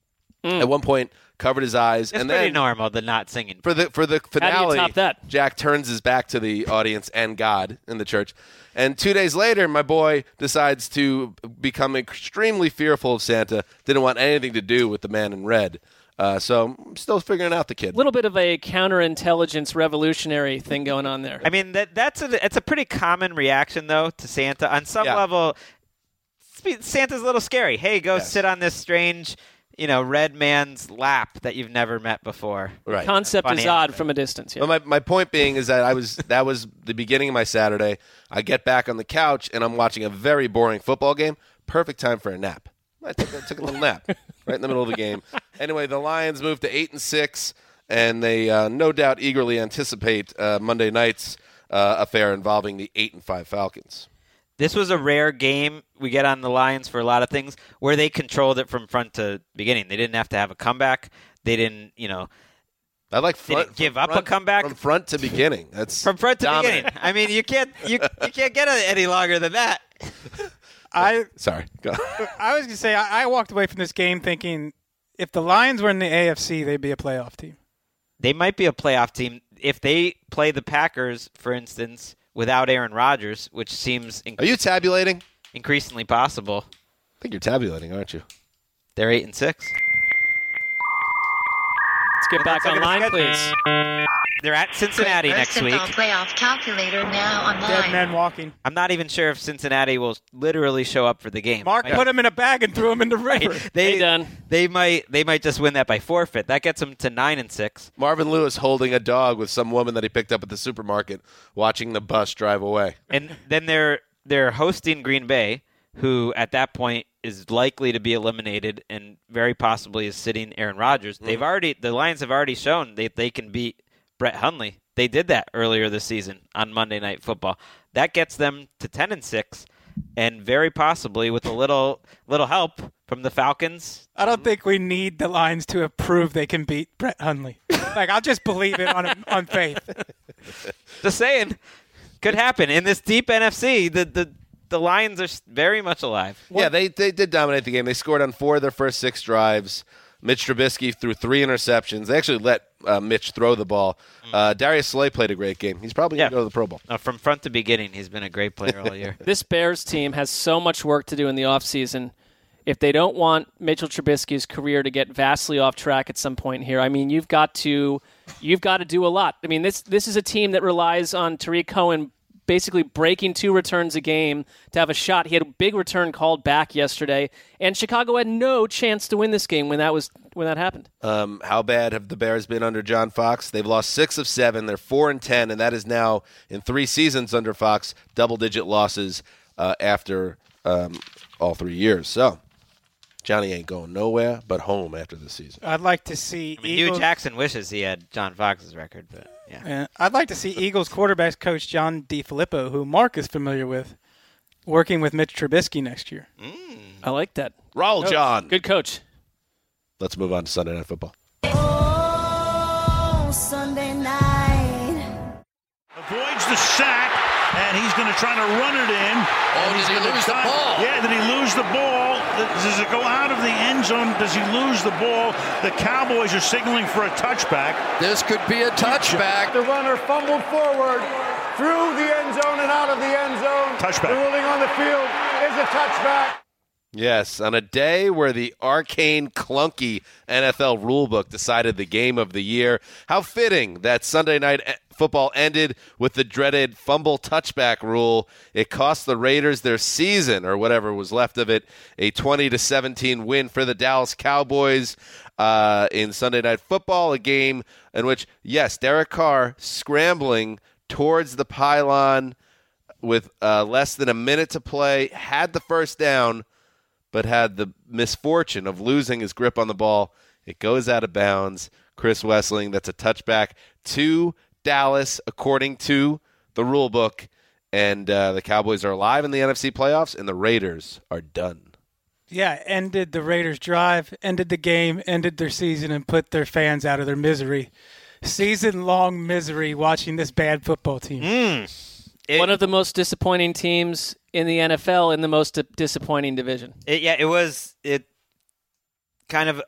S2: At one point, covered his eyes.
S5: It's
S2: and
S5: pretty
S2: then
S5: normal, the not singing.
S2: for the for the finale,
S4: top that?
S2: Jack turns his back to the audience and God in the church. And two days later, my boy decides to become extremely fearful of Santa, didn't want anything to do with the man in red. Uh, so I'm still figuring out the kid.
S4: A little bit of a counterintelligence revolutionary thing going on there.
S5: I mean, that that's a, it's a pretty common reaction, though, to Santa. On some
S2: Yeah.
S5: level, Santa's a little scary. Hey, go
S2: Yes.
S5: sit on this strange, you know, red man's lap that you've never met before.
S2: Right.
S4: Concept
S5: Funny
S4: is
S5: how-
S4: odd from a distance. Yeah.
S2: But my, my point being is that I was that was the beginning of my Saturday. I get back on the couch and I'm watching a very boring football game. Perfect time for a nap. I took, I took a little nap right in the middle of the game. Anyway, the Lions moved to eight and six, and they uh, no doubt eagerly anticipate uh, Monday night's uh, affair involving the eight and five Falcons.
S5: This was a rare game we get on the Lions for a lot of things where they controlled it from front to beginning. They didn't have to have a comeback. They didn't, you know,
S2: I like
S5: they
S2: front,
S5: didn't give
S2: from
S5: up
S2: front-
S5: a comeback
S2: from front to beginning. That's
S5: from front to
S2: dominant.
S5: beginning. I mean, you can't you you can't get it any longer than that.
S3: I
S2: Sorry, go.
S3: I was gonna say I, I walked away from this game thinking if the Lions were in the A F C, they'd be a playoff team.
S5: They might be a playoff team if they play the Packers, for instance, without Aaron Rodgers, which seems
S2: Are you tabulating?
S5: increasingly possible.
S2: I think you're tabulating, aren't you?
S5: They're eight and six.
S4: Let's get back
S5: Let's look at
S4: online,
S5: the
S4: please.
S5: schedule. They're at Cincinnati next week.
S16: Playoff calculator now online.
S3: Dead men walking.
S5: I'm not even sure if Cincinnati will literally show up for the game.
S3: Mark
S5: Might-
S3: put him in a bag and threw him in the river.
S5: They
S4: Hey, done.
S5: They might. They might just win that by forfeit. That gets them to nine and six.
S2: Marvin Lewis holding a dog with some woman that he picked up at the supermarket, watching the bus drive away.
S5: And then they're they're hosting Green Bay, who at that point is likely to be eliminated and very possibly is sitting Aaron Rodgers.
S2: Mm-hmm.
S5: They've already the Lions have already shown they they can beat Brett Hundley. They did that earlier this season on Monday Night Football. That gets them to ten and six, and very possibly with a little little help from the Falcons.
S3: I don't think we need the Lions to have proved they can beat Brett Hundley. Like I'll just believe it on on faith.
S5: Just saying. Could happen in this deep N F C. The the the Lions are very much alive.
S2: Yeah, they they did dominate the game. They scored on four of their first six drives. Mitch Trubisky threw three interceptions. They actually let uh, Mitch throw the ball. Uh, Darius Slay played a great game. He's probably going to
S5: Yeah.
S2: go to the Pro Bowl.
S5: Uh, from front to beginning, he's been a great player all year.
S4: This Bears team has so much work to do in the offseason. If they don't want Mitchell Trubisky's career to get vastly off track at some point here, I mean, you've got to you've got to do a lot. I mean, this this is a team that relies on Tariq Cohen basically breaking two returns a game to have a shot. He had a big return called back yesterday, and Chicago had no chance to win this game when that was when that happened.
S2: Um, how bad have the Bears been under John Fox? They've lost six of seven. They're four and ten, and that is now in three seasons under Fox, double-digit losses uh, after um, all three years. So Johnny ain't going nowhere but home after this season.
S3: I'd like to see
S5: I mean,
S3: Eagles.
S5: Hugh Jackson wishes he had John Fox's record, but yeah.
S3: Yeah, I'd like to see Eagles quarterbacks coach John DeFilippo, who Mark is familiar with, working with Mitch Trubisky next year.
S4: I like that.
S2: Roll, John.
S4: Good coach.
S2: Let's move on to Sunday Night Football.
S17: Oh, Sunday night.
S18: Avoids the sack, and he's going to try to run it in.
S1: Oh,
S18: and
S1: did
S18: he's
S1: he
S18: gonna
S1: lose the
S18: try-
S1: ball?
S18: Yeah, did he lose the ball? Does it go out of the end zone? Does he lose the ball? The Cowboys are signaling for a touchback.
S1: This could be a touchback.
S19: The runner fumbled forward through the end zone and out of the end zone.
S18: Touchback.
S19: The ruling on the field is a touchback.
S2: Yes, on a day where the arcane, clunky N F L rulebook decided the game of the year, how fitting that Sunday Night Football ended with the dreaded fumble touchback rule. It cost the Raiders their season, or whatever was left of it, a twenty to seventeen win for the Dallas Cowboys uh, in Sunday Night Football, a game in which, yes, Derek Carr scrambling towards the pylon with uh, less than a minute to play, had the first down, but had the misfortune of losing his grip on the ball. It goes out of bounds. Chris Wessling, that's a touchback to Dallas, according to the rule book. And uh, the Cowboys are alive in the N F C playoffs, and the Raiders are done.
S3: Yeah, ended the Raiders' drive, ended the game, ended their season, and put their fans out of their misery. Season-long misery watching this bad football team.
S5: Mm. It,
S4: One of the most disappointing teams in the N F L in the most disappointing division.
S5: It, yeah, it was it kind of,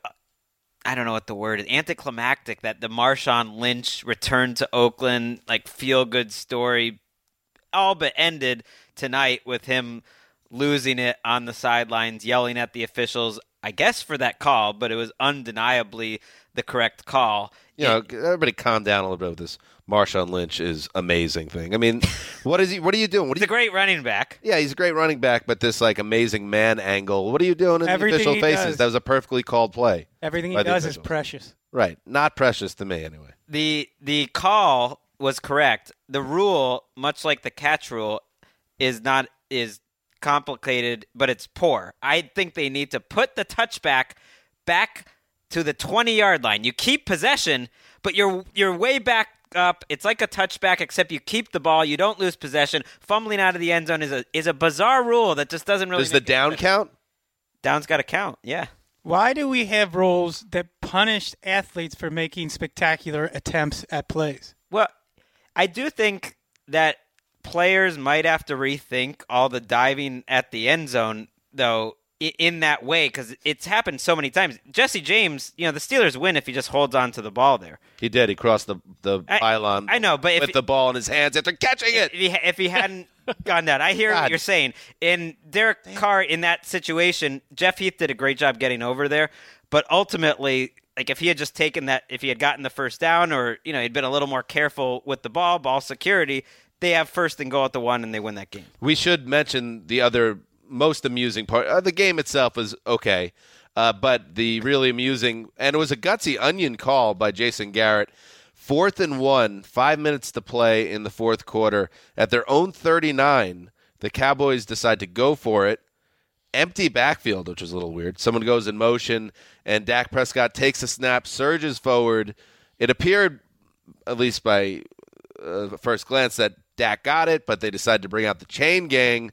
S5: I don't know what the word is, anticlimactic that the Marshawn Lynch return to Oakland, like feel-good story, all but ended tonight with him losing it on the sidelines, yelling at the officials, I guess for that call, but it was undeniably the correct call.
S2: You know, everybody calm down a little bit with this Marshawn Lynch is amazing thing. I mean, what is he? What are you doing? What are
S5: He's a great running back.
S2: Yeah, he's a great running back, but this like amazing man angle. What are you doing in
S3: Everything
S2: the official
S3: he
S2: faces?
S3: does.
S2: That was a perfectly called play.
S3: Everything he
S2: by the
S3: does is
S2: officials.
S3: precious.
S2: Right, not precious to me anyway.
S5: The the call was correct. The rule, much like the catch rule, is not is complicated, but it's poor. I think they need to put the touchback back to the twenty-yard line. You keep possession, but you're you're way back up. It's like a touchback, except you keep the ball. You don't lose possession. Fumbling out of the end zone is a is a bizarre rule that just doesn't really.
S2: Does the
S5: make
S2: down
S5: sense.
S2: count?
S5: Down's got to count. Yeah.
S3: Why do we have rules that punish athletes for making spectacular attempts at plays?
S5: Well, I do think that players might have to rethink all the diving at the end zone, though, i- in that way, because it's happened so many times. Jesse James, you know, the Steelers win if he just holds on to the ball there.
S2: He did. He crossed the the
S5: I-
S2: pylon.
S5: I know, but if
S2: with
S5: he-
S2: the ball in his hands after catching it.
S5: If he, if he hadn't gone down, I hear
S2: God.
S5: what you're saying. In Derek Carr, in that situation, Jeff Heath did a great job getting over there, but ultimately, like if he had just taken that, if he had gotten the first down, or you know, he'd been a little more careful with the ball, ball security, they have first and goal at the one, and they win that game.
S2: We should mention the other most amusing part. Uh, the game itself was okay, uh, but the really amusing, and it was a gutsy onion call by Jason Garrett. Fourth and one, five minutes to play in the fourth quarter. At their own thirty-nine, the Cowboys decide to go for it. Empty backfield, which was a little weird. Someone goes in motion, and Dak Prescott takes a snap, surges forward. It appeared, at least by uh, first glance, that Dak got it, but they decided to bring out the chain gang,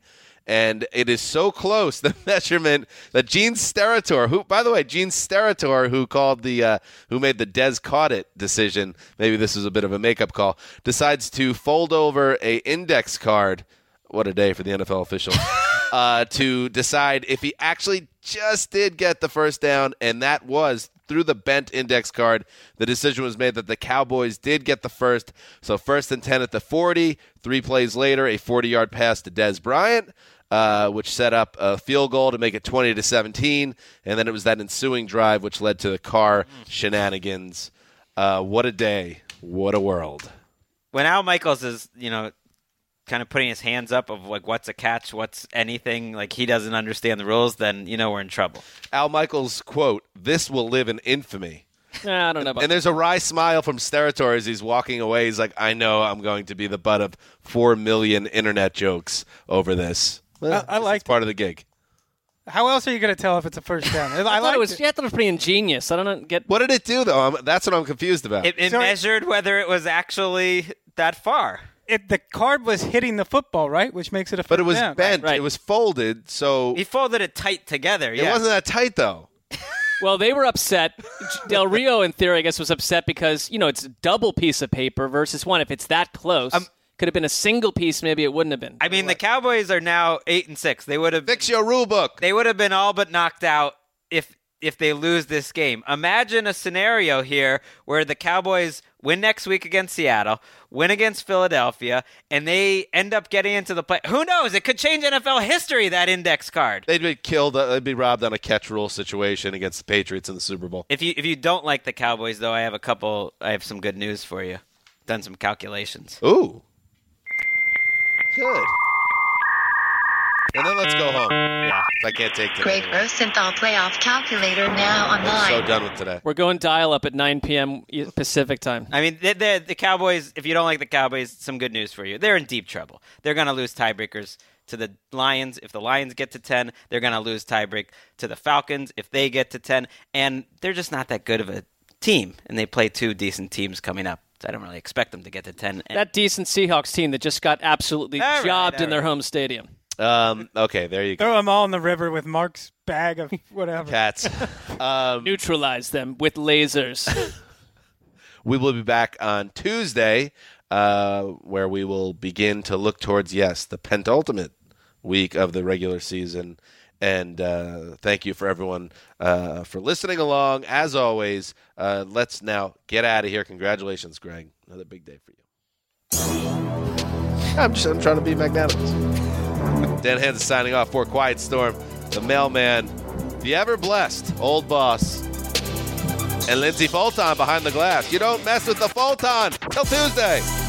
S2: And it is so close, the measurement, that Gene Steratore, who, by the way, Gene Steratore, who called the, uh, who made the Dez caught it decision, maybe this was a bit of a makeup call, decides to fold over a index card. What a day for the N F L officials. uh, to decide if he actually just did get the first down, and that was through the bent index card. The decision was made that the Cowboys did get the first. So first and ten at the forty. Three plays later, a forty-yard pass to Dez Bryant. Uh, which set up a field goal to make it twenty to seventeen, and then it was that ensuing drive which led to the Carr shenanigans. Uh, what a day. What a world.
S5: When Al Michaels is, you know, kind of putting his hands up of, like, what's a catch, what's anything, like he doesn't understand the rules, then you know we're in trouble.
S2: Al Michaels, quote, "This will live in infamy."
S4: Nah, I don't know about
S2: And there's a wry smile from Steratore as he's walking away. He's like, I know I'm going to be the butt of four million internet jokes over this. Well,
S3: I, I like
S2: part of the gig.
S3: How else are you going to tell if it's a first down? I,
S4: I thought
S3: like
S4: it was. Yeah, I thought it was pretty ingenious. I don't get.
S2: What did it do, though? I'm, that's what I'm confused about.
S5: It, it
S3: So-
S5: measured whether it was actually that far.
S3: It, the card was hitting the football, right? Which makes it a first
S2: but it was
S3: down.
S2: bent. It was folded, so
S5: He folded it tight together.
S2: it
S5: Yeah.
S2: wasn't that tight, though.
S4: Well, they were upset. Del Rio, in theory, I guess, was upset because you know it's a double piece of paper versus one. If it's that close,
S5: Um,
S4: could have been a single piece. Maybe it wouldn't have been.
S5: I mean, the Cowboys are now eight and six. They would have
S2: Fix your rule book.
S5: They would have been all but knocked out if if they lose this game. Imagine a scenario here where the Cowboys win next week against Seattle, win against Philadelphia, and they end up getting into the play. Who knows? It could change N F L history, that index card.
S2: They'd be killed. Uh, they'd be robbed on a catch rule situation against the Patriots in the Super Bowl.
S5: If you if you don't like the Cowboys, though, I have a couple. I have some good news for you. Done some calculations.
S2: Ooh, good. And then let's go home. Yeah, I can't take today.
S16: Greg Rosenthal playoff calculator now
S2: I'm
S16: online.
S2: so done with today.
S4: We're going dial up at nine p.m. Pacific time.
S5: I mean, the, the, the Cowboys, if you don't like the Cowboys, some good news for you. They're in deep trouble. They're going to lose tiebreakers to the Lions. If the Lions get to ten, they're going to lose tiebreak to the Falcons if they get to ten. And they're just not that good of a team. And they play two decent teams coming up. So I don't really expect them to get to ten. And
S4: That decent Seahawks team that just got absolutely
S5: All right,
S4: jobbed
S5: all
S4: in their
S5: right.
S4: home stadium.
S2: Um, okay, there you go.
S3: Throw them all in the river with Mark's bag of whatever.
S2: Cats. Um,
S4: Neutralize them with lasers.
S2: we will be back on Tuesday, uh, where we will begin to look towards, yes, the penultimate week of the regular season. And uh, thank you for everyone uh, for listening along. As always, uh, let's now get out of here. Congratulations, Greg. Another big day for you. I'm just I'm trying to be magnanimous. Dan Hansen signing off for Quiet Storm, the mailman, the ever-blessed old boss, and Lindsey Fulton behind the glass. You don't mess with the Fulton. Till Tuesday.